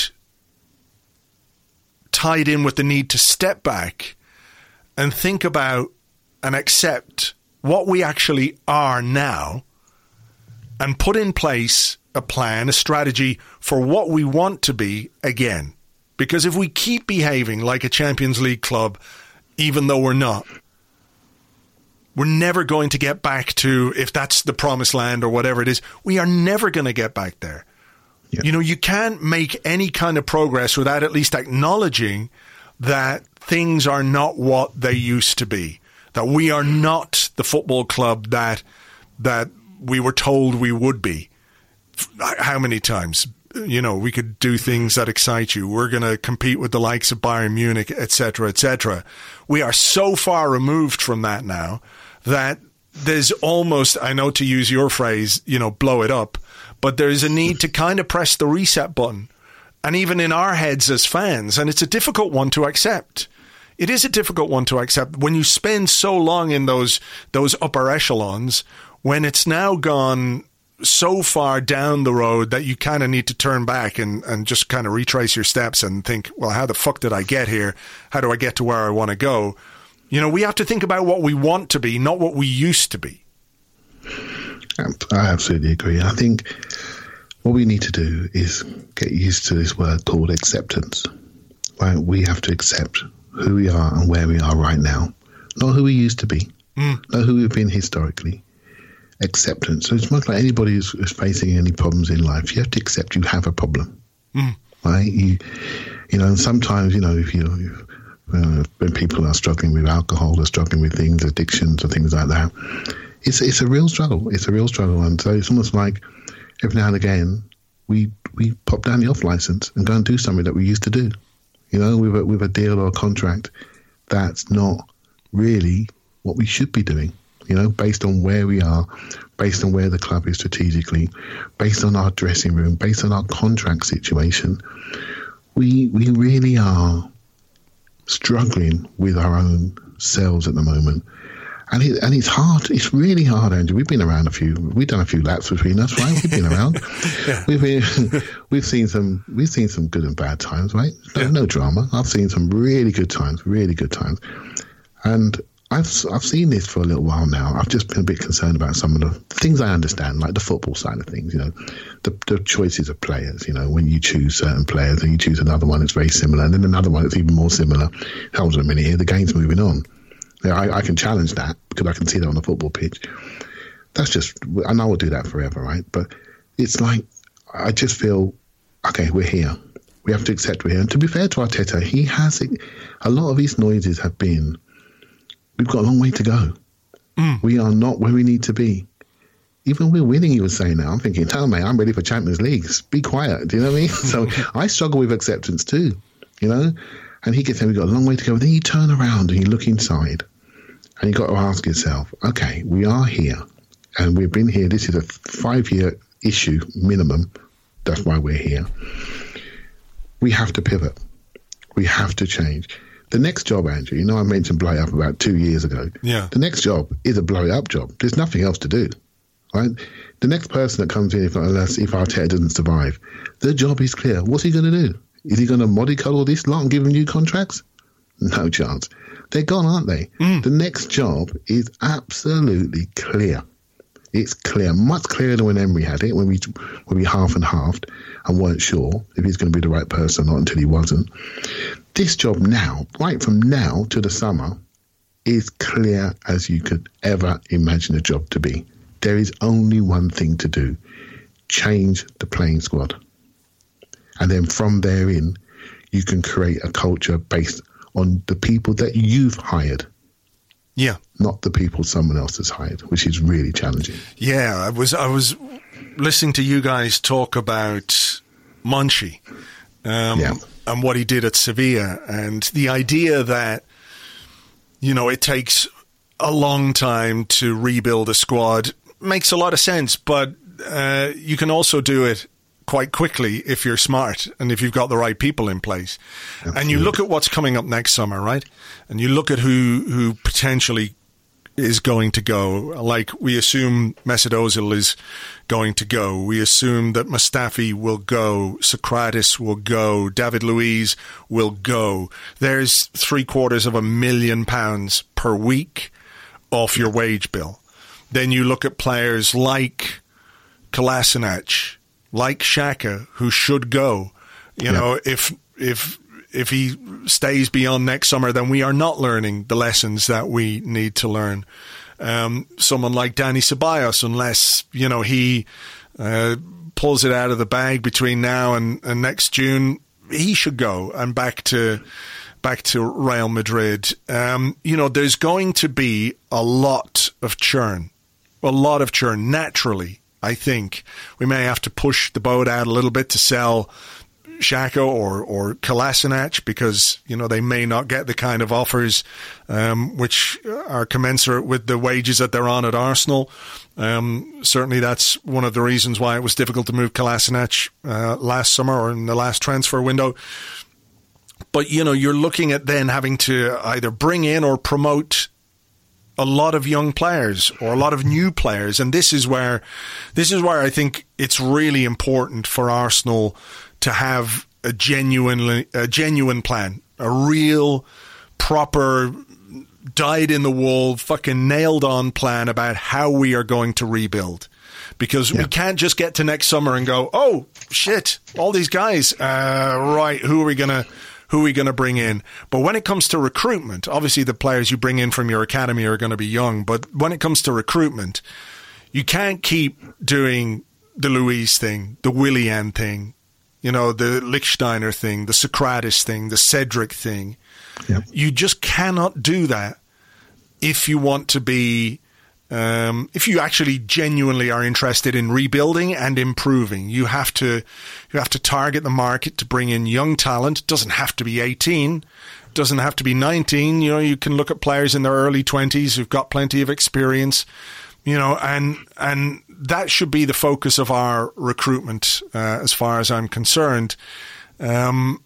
tied in with the need to step back and think about and accept what we actually are now and put in place a plan, a strategy for what we want to be again? Because if we keep behaving like a Champions League club, even though we're not, we're never going to get back to, if that's the promised land or whatever it is, we are never going to get back there. Yeah. You know, you can't make any kind of progress without at least acknowledging that things are not what they used to be, that we are not the football club that that we were told we would be. How many times? You know, we could do things that excite you. We're going to compete with the likes of Bayern Munich, et cetera, et cetera. We are so far removed from that now that there's almost, I know to use your phrase, you know, blow it up, but there's a need to kind of press the reset button. And even in our heads as fans, and it's a difficult one to accept. It is a difficult one to accept when you spend so long in those those upper echelons, when it's now gone so far down the road that you kind of need to turn back and, and just kind of retrace your steps and think, well, how the fuck did I get here? How do I get to where I want to go? You know, we have to think about what we want to be, not what we used to be. I absolutely agree. I think what we need to do is get used to this word called acceptance. Right? We have to accept who we are and where we are right now, not who we used to be, mm. not who we've been historically. Acceptance. So it's much like anybody who's, who's facing any problems in life. You have to accept you have a problem, mm. right? You, you know, and sometimes, you know, if you, uh, when people are struggling with alcohol, they're struggling with things, addictions or things like that, it's it's a real struggle. It's a real struggle, and so it's almost like every now and again we we pop down the off license and go and do something that we used to do, you know, with a, with a deal or a contract that's not really what we should be doing. You know, based on where we are, based on where the club is strategically, based on our dressing room, based on our contract situation, we we really are struggling with our own selves at the moment. And it, and it's hard. It's really hard, Andrew. We've been around a few. We've done a few laps between us, right? We've been around. yeah. We've been, we've seen some. We've seen some good and bad times, right? No, yeah. no drama. I've seen some really good times, really good times, and I've I've seen this for a little while now. I've just been a bit concerned about some of the things I understand, like the football side of things. You know, the the choices of players. You know, when you choose certain players and you choose another one that's very similar, and then another one that's even more similar. Hold on a minute here, the game's moving on. Yeah, I, I can challenge that because I can see that on the football pitch. That's just, and I will do that forever, right? But it's like I just feel, okay, we're here. We have to accept we're here. And to be fair to Arteta, he has a lot of his noises have been, we've got a long way to go. Mm. We are not where we need to be. Even we're winning, he was saying that. I'm thinking, tell me, I'm ready for Champions League. Be quiet. Do you know what I mean? So I struggle with acceptance too, you know? And he gets saying, we've got a long way to go. Then you turn around and you look inside and you've got to ask yourself, okay, we are here and we've been here. This is a five-year issue minimum. That's why we're here. We have to pivot. We have to change. The next job, Andrew, you know, I mentioned blow it up about two years ago. Yeah. The next job is a blow it up job. There's nothing else to do, right? The next person that comes in, if, unless if Arteta doesn't survive, the job is clear. What's he going to do? Is he going to mollycoddle this lot and give them new contracts? No chance. They're gone, aren't they? Mm. The next job is absolutely clear. It's clear, much clearer than when Emery had it, when we when we half and halved and weren't sure if he's going to be the right person or not until he wasn't. This job now, right from now to the summer, is clear as you could ever imagine a job to be. There is only one thing to do. Change the playing squad. And then from therein, you can create a culture based on the people that you've hired. Yeah. Not the people someone else has hired, which is really challenging. Yeah, I was I was listening to you guys talk about Monchi um, yeah. and what he did at Sevilla, and the idea that, you know, it takes a long time to rebuild a squad makes a lot of sense, but uh, you can also do it quite quickly if you're smart and if you've got the right people in place. Absolutely. And you look at what's coming up next summer, right? And you look at who who potentially is going to go. Like, we assume Mesut Ozil is going to go. We assume that Mustafi will go. Socrates will go. David Luiz will go. There's three quarters of a million pounds per week off your wage bill. Then you look at players like Kolasinac, like Xhaka, who should go. You yeah. know, if if if he stays beyond next summer, then we are not learning the lessons that we need to learn. Um, someone like Dani Ceballos, unless, you know, he uh, pulls it out of the bag between now and, and next June, he should go and back to back to Real Madrid. Um, you know, there's going to be a lot of churn, a lot of churn naturally. I think we may have to push the boat out a little bit to sell Xhaka or, or Kolasinac, because, you know, they may not get the kind of offers um, which are commensurate with the wages that they're on at Arsenal. Um, certainly that's one of the reasons why it was difficult to move Kolasinac uh, last summer or in the last transfer window. But, you know, you're looking at then having to either bring in or promote a lot of young players or a lot of new players. And this is where, this is where I think it's really important for Arsenal to have a genuine, a genuine plan, a real, proper, dyed-in-the-wool, fucking nailed-on plan about how we are going to rebuild. Because yeah. we can't just get to next summer and go, oh, shit, all these guys, uh, right, who are we going to... Who are we going to bring in? But when it comes to recruitment, obviously the players you bring in from your academy are going to be young. But when it comes to recruitment, you can't keep doing the Luiz thing, the Willian thing, you know, the Lichtsteiner thing, the Socrates thing, the Cedric thing. Yep. You just cannot do that if you want to be, um, if you actually genuinely are interested in rebuilding and improving. You have to, you have to target the market to bring in young talent. It doesn't have to be eighteen, doesn't have to be nineteen. You know, you can look at players in their early twenties who've got plenty of experience, you know, and, and that should be the focus of our recruitment, uh, as far as I'm concerned. Um,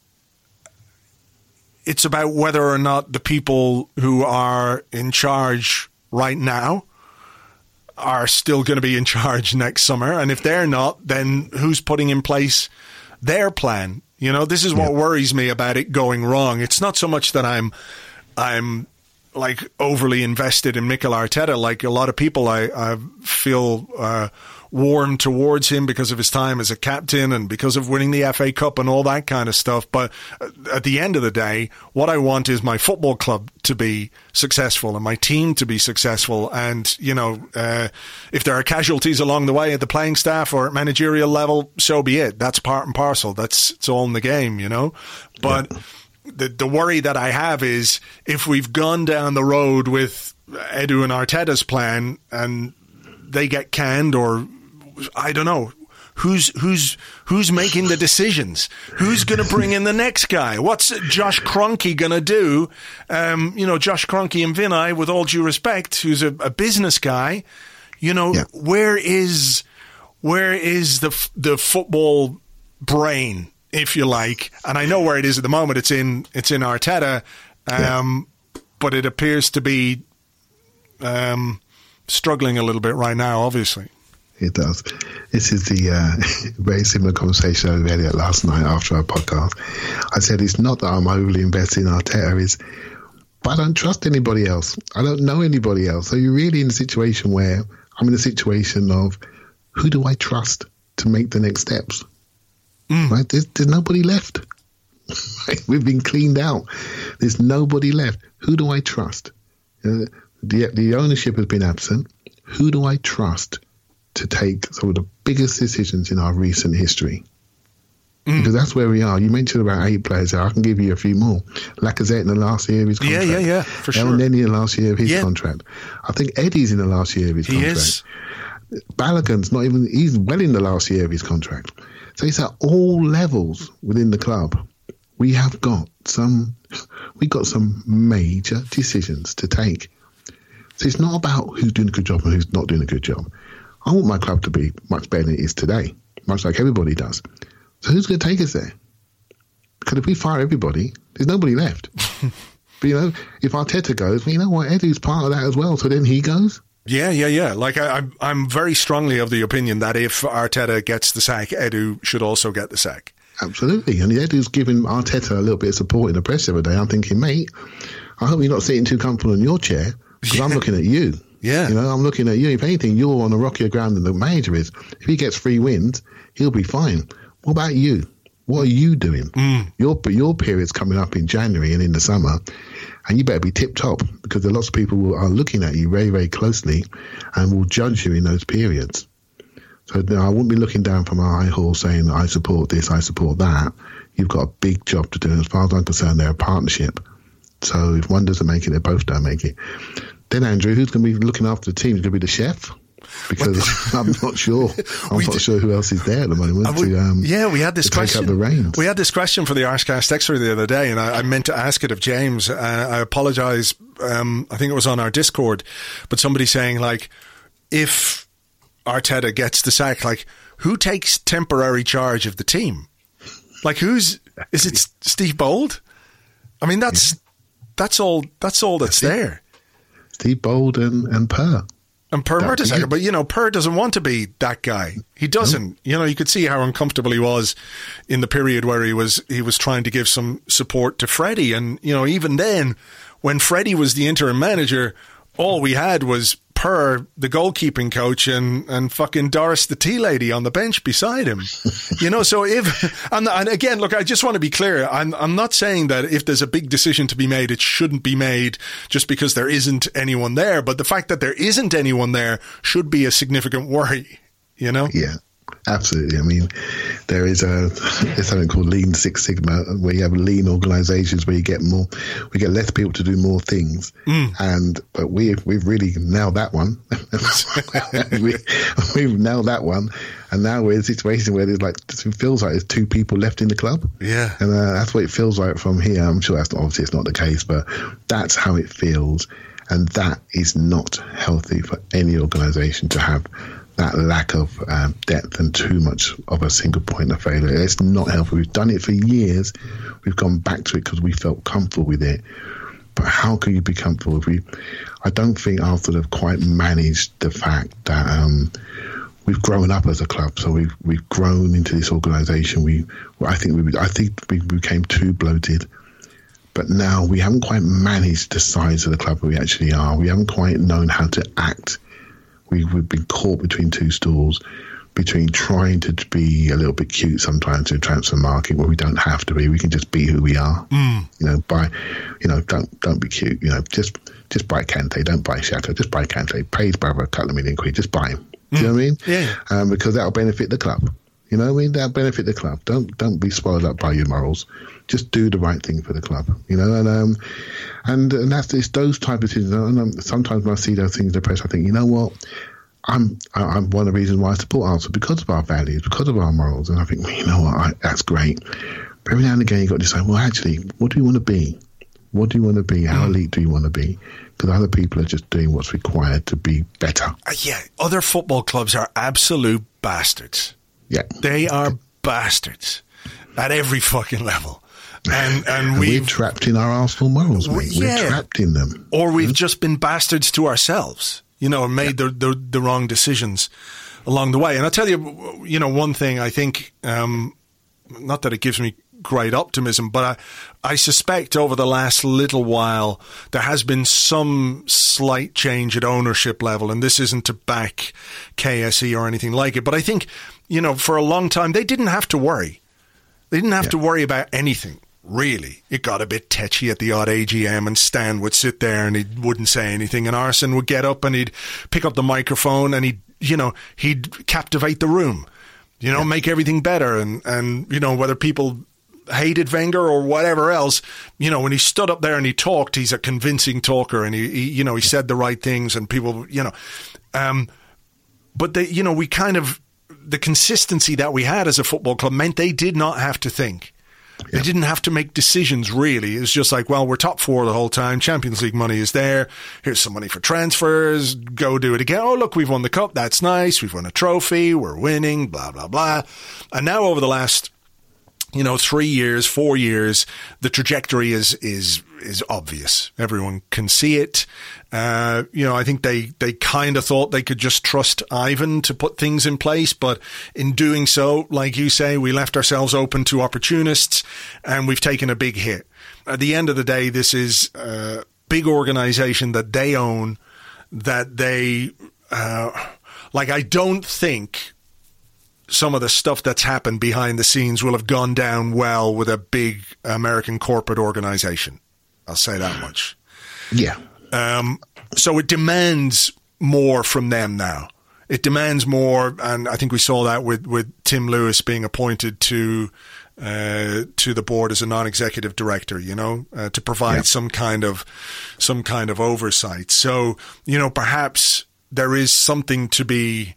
it's about whether or not the people who are in charge right now are still going to be in charge next summer. And if they're not, then who's putting in place their plan? You know, this is what yeah. worries me about it going wrong. It's not so much that I'm I'm like overly invested in Mikel Arteta. Like a lot of people, I, I feel uh, warm towards him because of his time as a captain and because of winning the F A Cup and all that kind of stuff. But at the end of the day, what I want is my football club to be successful and my team to be successful. And, you know, uh, if there are casualties along the way at the playing staff or at managerial level, so be it. That's part and parcel. That's it's all in the game, you know. But yeah. The the worry that I have is if we've gone down the road with Edu and Arteta's plan and they get canned, or I don't know, who's who's who's making the decisions? Who's going to bring in the next guy? What's Josh Kroenke going to do? Um, you know, Josh Kroenke and Vinay, with all due respect, who's a, a business guy. You know, yeah. where is where is the the football brain, if you like? And I know where it is at the moment. It's in it's in Arteta, um, yeah. but it appears to be um, struggling a little bit right now, obviously. It does. This is the uh, very similar conversation I had last night after our podcast. I said it's not that I'm overly invested in Arteta, it's but I don't trust anybody else. I don't know anybody else. So you're really in a situation where I'm in a situation of who do I trust to make the next steps? Mm. Right? There's, there's nobody left. We've been cleaned out. There's nobody left. Who do I trust? Uh, the, the ownership has been absent. Who do I trust to take some of the biggest decisions in our recent history? Mm. Because that's where we are. You mentioned about eight players there. I can give you a few more. Lacazette in the last year of his contract. Yeah, yeah, yeah, for sure. El Neni in the last year of his yeah. contract. I think Eddie's in the last year of his he contract. Is. Balogun's not even, he's well in the last year of his contract. So it's at all levels within the club. We have got some, we got some major decisions to take. So it's not about who's doing a good job and who's not doing a good job. I want my club to be much better than it is today, much like everybody does. So who's going to take us there? Because if we fire everybody, there's nobody left. But, you know, if Arteta goes, well, you know what, Edu's part of that as well, so then he goes. Yeah, yeah, yeah. Like, I, I'm I'm very strongly of the opinion that if Arteta gets the sack, Edu should also get the sack. Absolutely. And Edu's giving Arteta a little bit of support in the press the other day. I'm thinking, mate, I hope you're not sitting too comfortable in your chair, because yeah. I'm looking at you. Yeah. You know, I'm looking at you. If anything, you're on a rockier ground than the manager is. If he gets three wins, he'll be fine. What about you? What are you doing? Mm. Your your period's coming up in January and in the summer, and you better be tip-top, because there are lots of people who are looking at you very, very closely and will judge you in those periods. So no, I wouldn't be looking down from a high horse saying, I support this, I support that. You've got a big job to do. And as far as I'm concerned, they're a partnership. So if one doesn't make it, they both don't make it. Then, Andrew, who's going to be looking after the team? Is going to be the chef? Because I'm not sure. I'm not did, sure who else is there at the moment. We, to, um, yeah, we had this question. Take up the reins. We had this question for the Arscast Extra the other day, and I, I meant to ask it of James. Uh, I apologise. Um, I think it was on our Discord, but somebody saying, like, if Arteta gets the sack, like, who takes temporary charge of the team? Like, who's is it? Steve Bold? I mean, that's yeah. that's all. That's all that's, that's there. Steve Bold and and Per. And Per Mertesacker, but, you know, Per doesn't want to be that guy. He doesn't. No. You know, you could see how uncomfortable he was in the period where he was he was trying to give some support to Freddie. And, you know, even then, when Freddie was the interim manager, all we had was Per, the goalkeeping coach, and, and fucking Doris, the tea lady, on the bench beside him. You know, so if, and, and again, look, I just want to be clear. I'm, I'm not saying that if there's a big decision to be made, it shouldn't be made just because there isn't anyone there. But the fact that there isn't anyone there should be a significant worry, you know? Yeah. Absolutely. I mean, there is a there's something called Lean Six Sigma, where you have lean organisations where you get more, we get less people to do more things, mm. and but we we've really nailed that one. we, we've nailed that one, and now we're in a situation where there's like it feels like there's two people left in the club. Yeah, and uh, that's what it feels like from here. I'm sure that's not, obviously it's not the case, but that's how it feels, and that is not healthy for any organisation to have that lack of um, depth and too much of a single point of failure. It's not healthy. We've done it for years. We've gone back to it because we felt comfortable with it. But how can you be comfortable if we... I don't think Arsenal have quite managed the fact that um, we've grown up as a club. So we've we've grown into this organisation. We, I think we, I think we became too bloated. But now we haven't quite managed the size of the club we actually are. We haven't quite known how to act. We, we've been caught between two stools, between trying to be a little bit cute sometimes in the transfer market where we don't have to be. We can just be who we are. Mm. You know, buy, you know, don't don't be cute. You know, just just buy Kante. Don't buy Shatter. Just buy Kante. Pay his brother a couple of million quid. Just buy him. Mm. Do you know what I mean? Yeah. Um, because that'll benefit the club. You know what I mean? That'll benefit the club. Don't don't be swallowed up by your morals. Just do the right thing for the club. You know, and um, and and that's it's those type of things. And um, sometimes when I see those things in the press, I think, you know what? I'm I'm one of the reasons why I support Arsenal, because of our values, because of our morals. And I think, well, you know what, I, that's great. But every now and again, you've got to decide, well, actually, what do you want to be? What do you want to be? How elite do you want to be? Because other people are just doing what's required to be better. Uh, yeah, other football clubs are absolute bastards. Yeah. They are bastards at every fucking level. And and, and we're trapped in our Arsenal morals, mate. Yeah. We're trapped in them. Or we've yeah. just been bastards to ourselves. You know, and made yeah. the, the the wrong decisions along the way. And I'll tell you, you know, one thing I think, um, not that it gives me great optimism, but I, I suspect over the last little while there has been some slight change at ownership level. And this isn't to back K S E or anything like it. But I think, you know, for a long time, they didn't have to worry. They didn't have yeah. to worry about anything. Really, it got a bit tetchy at the odd A G M, and Stan would sit there and he wouldn't say anything, and Arsene would get up and he'd pick up the microphone and he'd, you know, he'd captivate the room, you know, yeah. make everything better, and, and, you know, whether people hated Wenger or whatever else, you know, when he stood up there and he talked, he's a convincing talker, and he, he you know, he said the right things, and people, you know, um, but they, you know, we kind of, the consistency that we had as a football club meant they did not have to think. They didn't have to make decisions, really. It was just like, well, we're top four the whole time. Champions League money is there. Here's some money for transfers. Go do it again. Oh, look, we've won the cup. That's nice. We've won a trophy. We're winning, blah, blah, blah. And now over the last, you know, three years, four years, the trajectory is is is obvious. Everyone can see it. Uh, you know, I think they, they kind of thought they could just trust Ivan to put things in place. But in doing so, like you say, we left ourselves open to opportunists, and we've taken a big hit. At the end of the day, this is a big organization that they own, that they, uh, like, I don't think some of the stuff that's happened behind the scenes will have gone down well with a big American corporate organization. I'll say that much. Yeah. Um, so it demands more from them now. It demands more, and I think we saw that with, with Tim Lewis being appointed to uh, to the board as a non-executive director. You know, uh, to provide yeah. some kind of some kind of oversight. So, you know, perhaps there is something to be.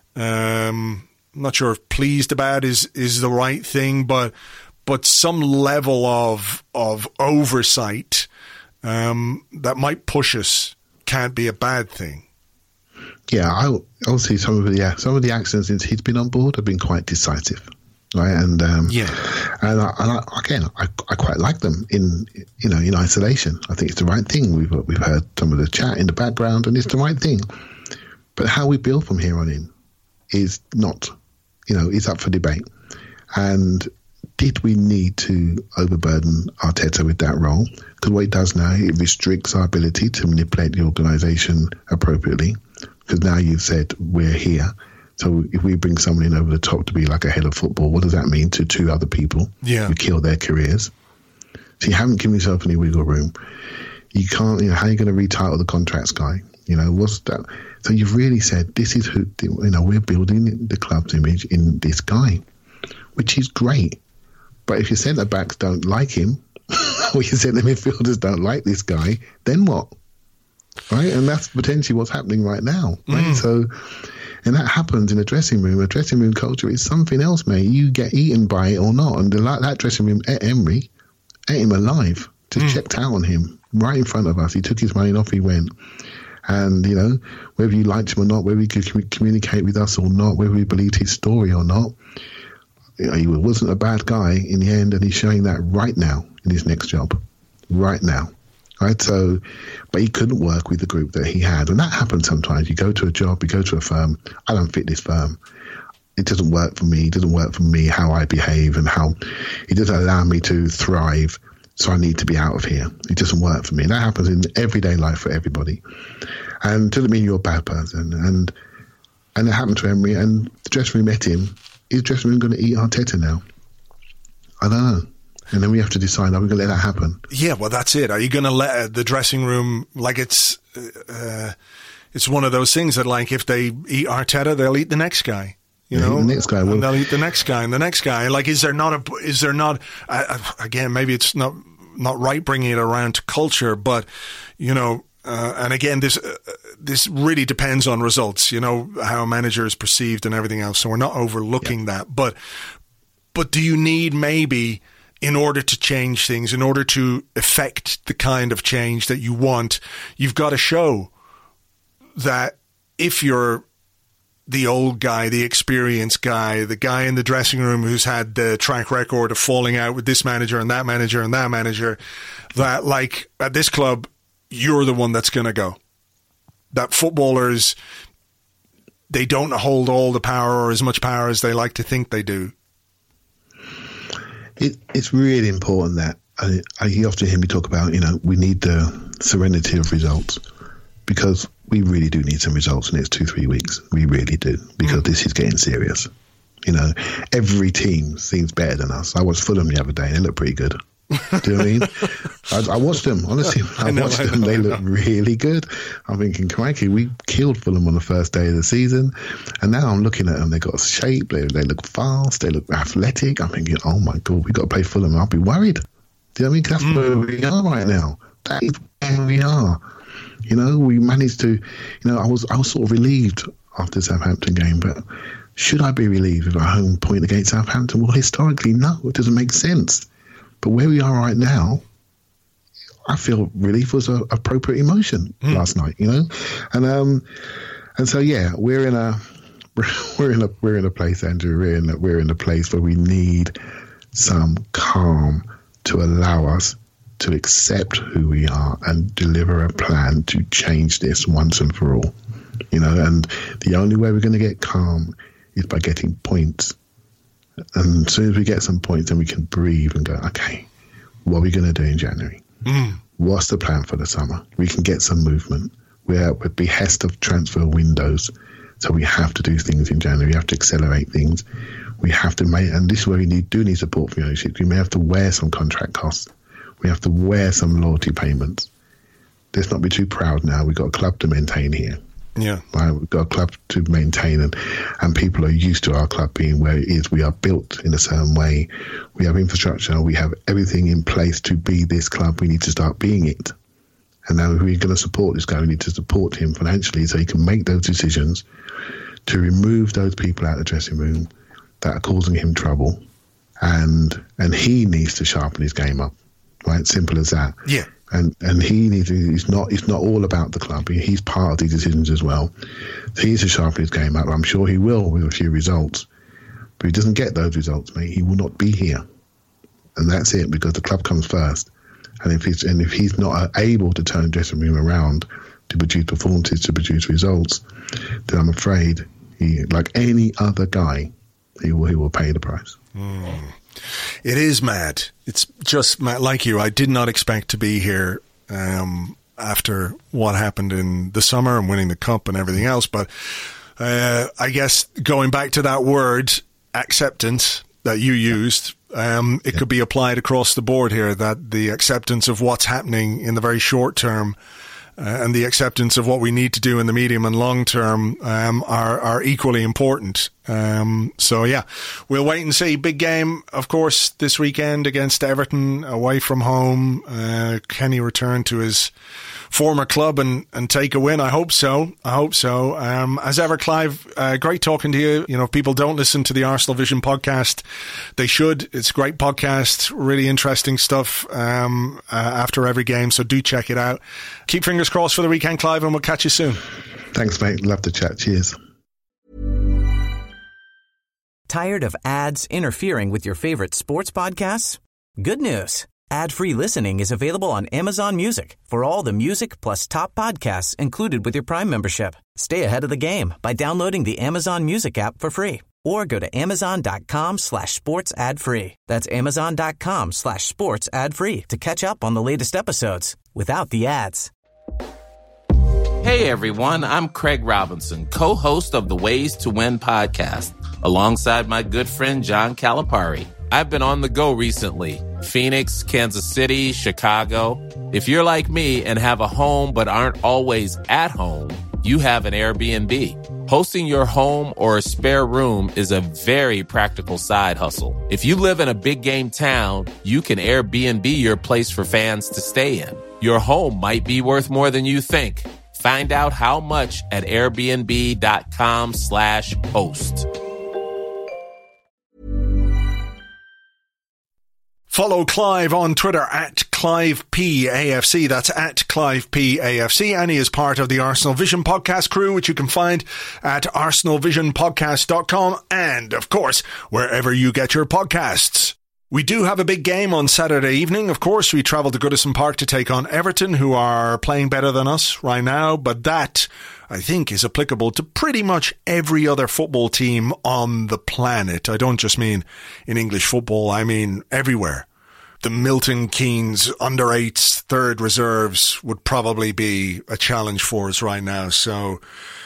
Um, I'm not sure if pleased about is is the right thing, but but some level of of oversight um, that might push us can't be a bad thing. Yeah, I obviously some of the yeah, some of the actions since he's been on board have been quite decisive, right? And um, yeah, and, I, and I, again, I, I quite like them in you know in isolation. I think it's the right thing. We've we've heard some of the chat in the background, and it's the right thing. But how we build from here on in is not, you know, it's up for debate. And did we need to overburden Arteta with that role? Because what it does now, it restricts our ability to manipulate the organisation appropriately. Because now you've said we're here. So if we bring someone in over the top to be like a head of football, what does that mean to two other people? Yeah. You kill their careers. So you haven't given yourself any wiggle room. You can't, you know, how are you going to retitle the contracts guy? You know, what's that? So you've really said, this is who, you know, we're building the club's image in this guy, which is great. But if your centre-backs don't like him, or your centre midfielders don't like this guy, then what? Right? And that's potentially what's happening right now. Right? Mm. So, and that happens in a dressing room. A dressing room culture is something else, mate. You get eaten by it or not. And the, that dressing room at Emery ate him alive. Just mm. checked out on him right in front of us. He took his money and off he went. And, you know, whether you liked him or not, whether he could com- communicate with us or not, whether we believed his story or not, you know, he wasn't a bad guy in the end, and he's showing that right now in his next job. Right now. Right? So, but he couldn't work with the group that he had. And that happens sometimes. You go to a job, you go to a firm, I don't fit this firm. It doesn't work for me. It doesn't work for me how I behave and how it doesn't allow me to thrive. so I need to be out of here. It doesn't work for me. And that happens in everyday life for everybody. And it doesn't mean you're a bad person. And and it happened to Emery, and the dressing room met him. Is the dressing room going to eat Arteta now? I don't know. And then we have to decide, are we going to let that happen? Yeah, well, that's it. Are you going to let the dressing room, like it's uh, it's one of those things that, like, if they eat Arteta, they'll eat the next guy. You They'll know, eat the next guy. and Well, they'll eat the next guy and the next guy. Like, is there not a, is there not, uh, again, maybe it's not, not right bringing it around to culture, but, you know, uh, and again, this, uh, this really depends on results, you know, how a manager is perceived and everything else. So we're not overlooking yeah. that, but, but do you need maybe, in order to change things, in order to effect the kind of change that you want, you've got to show that if you're the old guy, the experienced guy, the guy in the dressing room who's had the track record of falling out with this manager and that manager and that manager, that, like, at this club, you're the one that's going to go. That footballers, they don't hold all the power or as much power as they like to think they do. It, it's really important that I, I often hear me talk about, you know, we need the serenity of results, because we really do need some results in the next two, three weeks. We really do, because mm. this is getting serious. You know, every team seems better than us. I watched Fulham the other day and they look pretty good. Do you know what I mean? I, I watched them, honestly. I, I know, watched I them. Know, they look really good. I'm thinking, crikey, we killed Fulham on the first day of the season. And now I'm looking at them. They got shape. They, they look fast. They look athletic. I'm thinking, oh my God, we got to play Fulham. I'll be worried. Do you know what I mean? That's mm. where we are right now. That is where we are. You know, we managed to, you know, I was I was sort of relieved after the Southampton game, but should I be relieved with a home point against Southampton? Well, historically, no, it doesn't make sense. But where we are right now, I feel relief was an appropriate emotion mm. last night, you know? And um, and so, yeah, we're in a we're in a we're in a place, Andrew, we're in a, we're in a place where we need some calm to allow us to accept who we are and deliver a plan to change this once and for all. You know, and the only way we're going to get calm is by getting points. And as soon as we get some points, then we can breathe and go, okay, what are we going to do in January? Mm. What's the plan for the summer? We can get some movement. We're at the behest of transfer windows, so we have to do things in January. We have to accelerate things. We have to make, and this is where we need, do need support from ownership. We may have to wear some contract costs. We have to wear some loyalty payments. Let's not be too proud now. We've got a club to maintain here. Yeah. Right? We've got a club to maintain, and, and people are used to our club being where it is. We are built in a certain way. We have infrastructure. We have everything in place to be this club. We need to start being it. And now if we're going to support this guy, we need to support him financially so he can make those decisions to remove those people out of the dressing room that are causing him trouble. And and he needs to sharpen his game up. Right, simple as that. Yeah, and and he needs. It's not. It's not all about the club. He, he's part of these decisions as well. So he needs to sharpen his game up. I'm sure he will with a few results. But if he doesn't get those results, mate, he will not be here. And that's it, because the club comes first. And if he's and if he's not able to turn the dressing room around to produce performances, to produce results, then I'm afraid he, like any other guy, he will he will pay the price. Mm. It is mad. It's just mad. Like you, I did not expect to be here um, after what happened in the summer and winning the cup and everything else. But uh, I guess going back to that word, acceptance, that you used, um, it yeah. could be applied across the board here, that the acceptance of what's happening in the very short term Uh, and the acceptance of what we need to do in the medium and long term um, are, are equally important. Um, so, yeah, we'll wait and see. Big game, of course, this weekend against Everton, away from home. Uh, can he return to his former club and, and take a win? I hope so. I hope so. Um, as ever, Clive, uh, great talking to you. You know, if people don't listen to the Arsenal Vision podcast, they should. It's a great podcast, really interesting stuff um, uh, after every game, so do check it out. Keep fingers crossed for the weekend, Clive, and we'll catch you soon. Thanks, mate. Love to chat. Cheers. Tired of ads interfering with your favorite sports podcasts? Good news. Ad-free listening is available on Amazon Music for all the music plus top podcasts included with your Prime membership. Stay ahead of the game by downloading the Amazon Music app for free or go to amazon.com slash sports ad free. That's amazon.com slash sports ad free to catch up on the latest episodes without the ads. Hey everyone, I'm Craig Robinson, co-host of the Ways to Win podcast, alongside my good friend John Calipari. I've been on the go recently. Phoenix, Kansas City, Chicago. If you're like me and have a home but aren't always at home, you have an Airbnb. Hosting your home or a spare room is a very practical side hustle. If you live in a big game town, you can Airbnb your place for fans to stay in. Your home might be worth more than you think. Find out how much at airbnb.com slash host. Follow Clive on Twitter at Clive P A F C. That's at Clive P A F C. And he is part of the Arsenal Vision podcast crew, which you can find at arsenal vision podcast dot com and, of course, wherever you get your podcasts. We do have a big game on Saturday evening. Of course, we travel to Goodison Park to take on Everton, who are playing better than us right now. But that, I think, is applicable to pretty much every other football team on the planet. I don't just mean in English football. I mean everywhere. The Milton Keynes under eights third reserves would probably be a challenge for us right now. So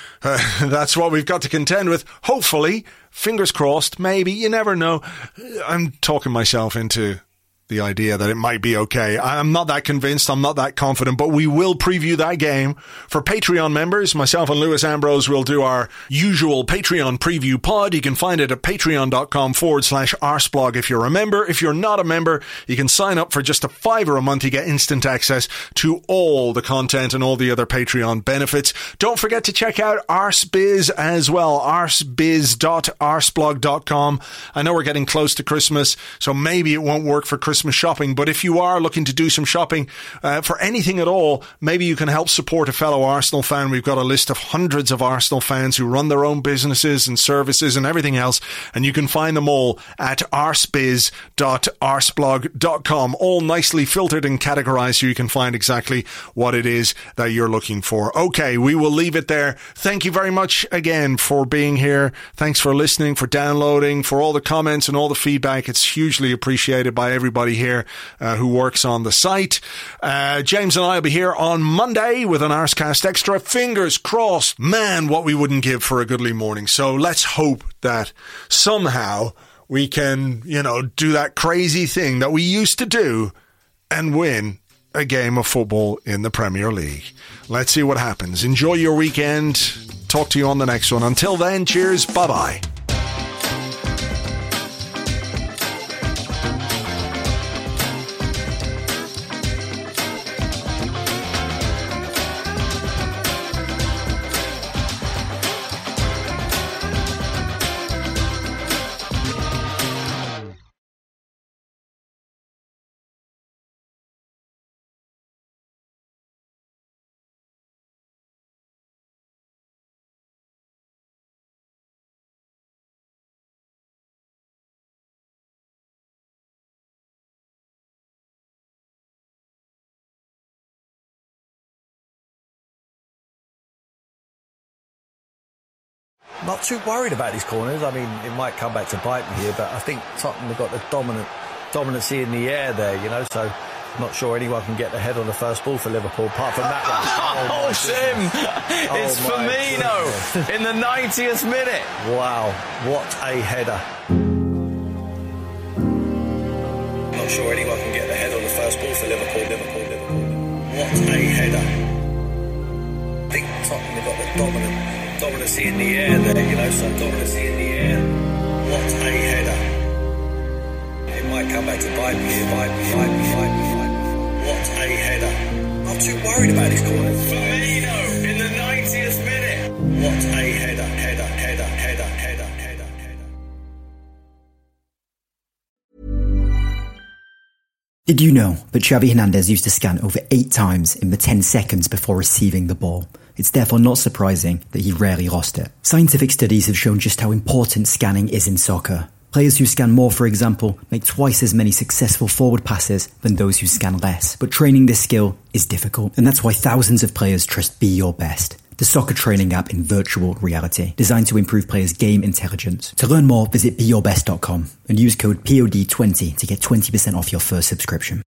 uh, that's what we've got to contend with. Hopefully, fingers crossed, maybe, you never know. I'm talking myself into the idea that it might be okay. I'm not that convinced. I'm not that confident, but we will preview that game for Patreon members. Myself and Lewis Ambrose will do our usual Patreon preview pod. You can find it at patreon.com forward slash arsblog if you're a member. If you're not a member, you can sign up for just a fiver a month. You get instant access to all the content and all the other Patreon benefits. Don't forget to check out Arsebiz as well, arsebiz dot arsblog dot com. I know we're getting close to Christmas, so maybe it won't work for Christmas Christmas shopping, but if you are looking to do some shopping uh, for anything at all, maybe you can help support a fellow Arsenal fan. We've got a list of hundreds of Arsenal fans who run their own businesses and services and everything else, and you can find them all at arsebiz dot arsblog dot com, all nicely filtered and categorized so you can find exactly what it is that you're looking for. Okay, we will leave it there. Thank you very much again for being here. Thanks for listening, for downloading, for all the comments and all the feedback. It's hugely appreciated by everybody here uh, who works on the site. Uh, James and I will be here on Monday with an Arscast Extra. Fingers crossed. Man, what we wouldn't give for a Goodly morning. So let's hope that somehow we can, you know, do that crazy thing that we used to do and win a game of football in the Premier League. Let's see what happens. Enjoy your weekend. Talk to you on the next one. Until then, cheers. Bye-bye. Not too worried about these corners. I mean, it might come back to bite me here, but I think Tottenham have got the dominant dominancy in the air there, you know, so I'm not sure anyone can get the head on the first ball for Liverpool, apart from that one. Oh, oh Sim! Oh, it's Firmino goodness. In the ninetieth minute. Wow, what a header. Not sure anyone can get the head on the first ball for Liverpool, Liverpool, Liverpool. What a header. I think Tottenham have got the dominant dominancy in the air there, you know, so dominancy in the air. What a header. It might come back to bite me, bite me, bite me, bite me, bite me. What a header. Not too worried about his corners. Firmino in the ninetieth minute. What a header, header, header, header, header, header, header. Did you know that Xavi Hernandez used to scan over eight times in the ten seconds before receiving the ball? It's therefore not surprising that he rarely lost it. Scientific studies have shown just how important scanning is in soccer. Players who scan more, for example, make twice as many successful forward passes than those who scan less. But training this skill is difficult, and that's why thousands of players trust Be Your Best. the soccer training app in virtual reality, designed to improve players' game intelligence. To learn more, visit be your best dot com and use code P O D twenty to get twenty percent off your first subscription.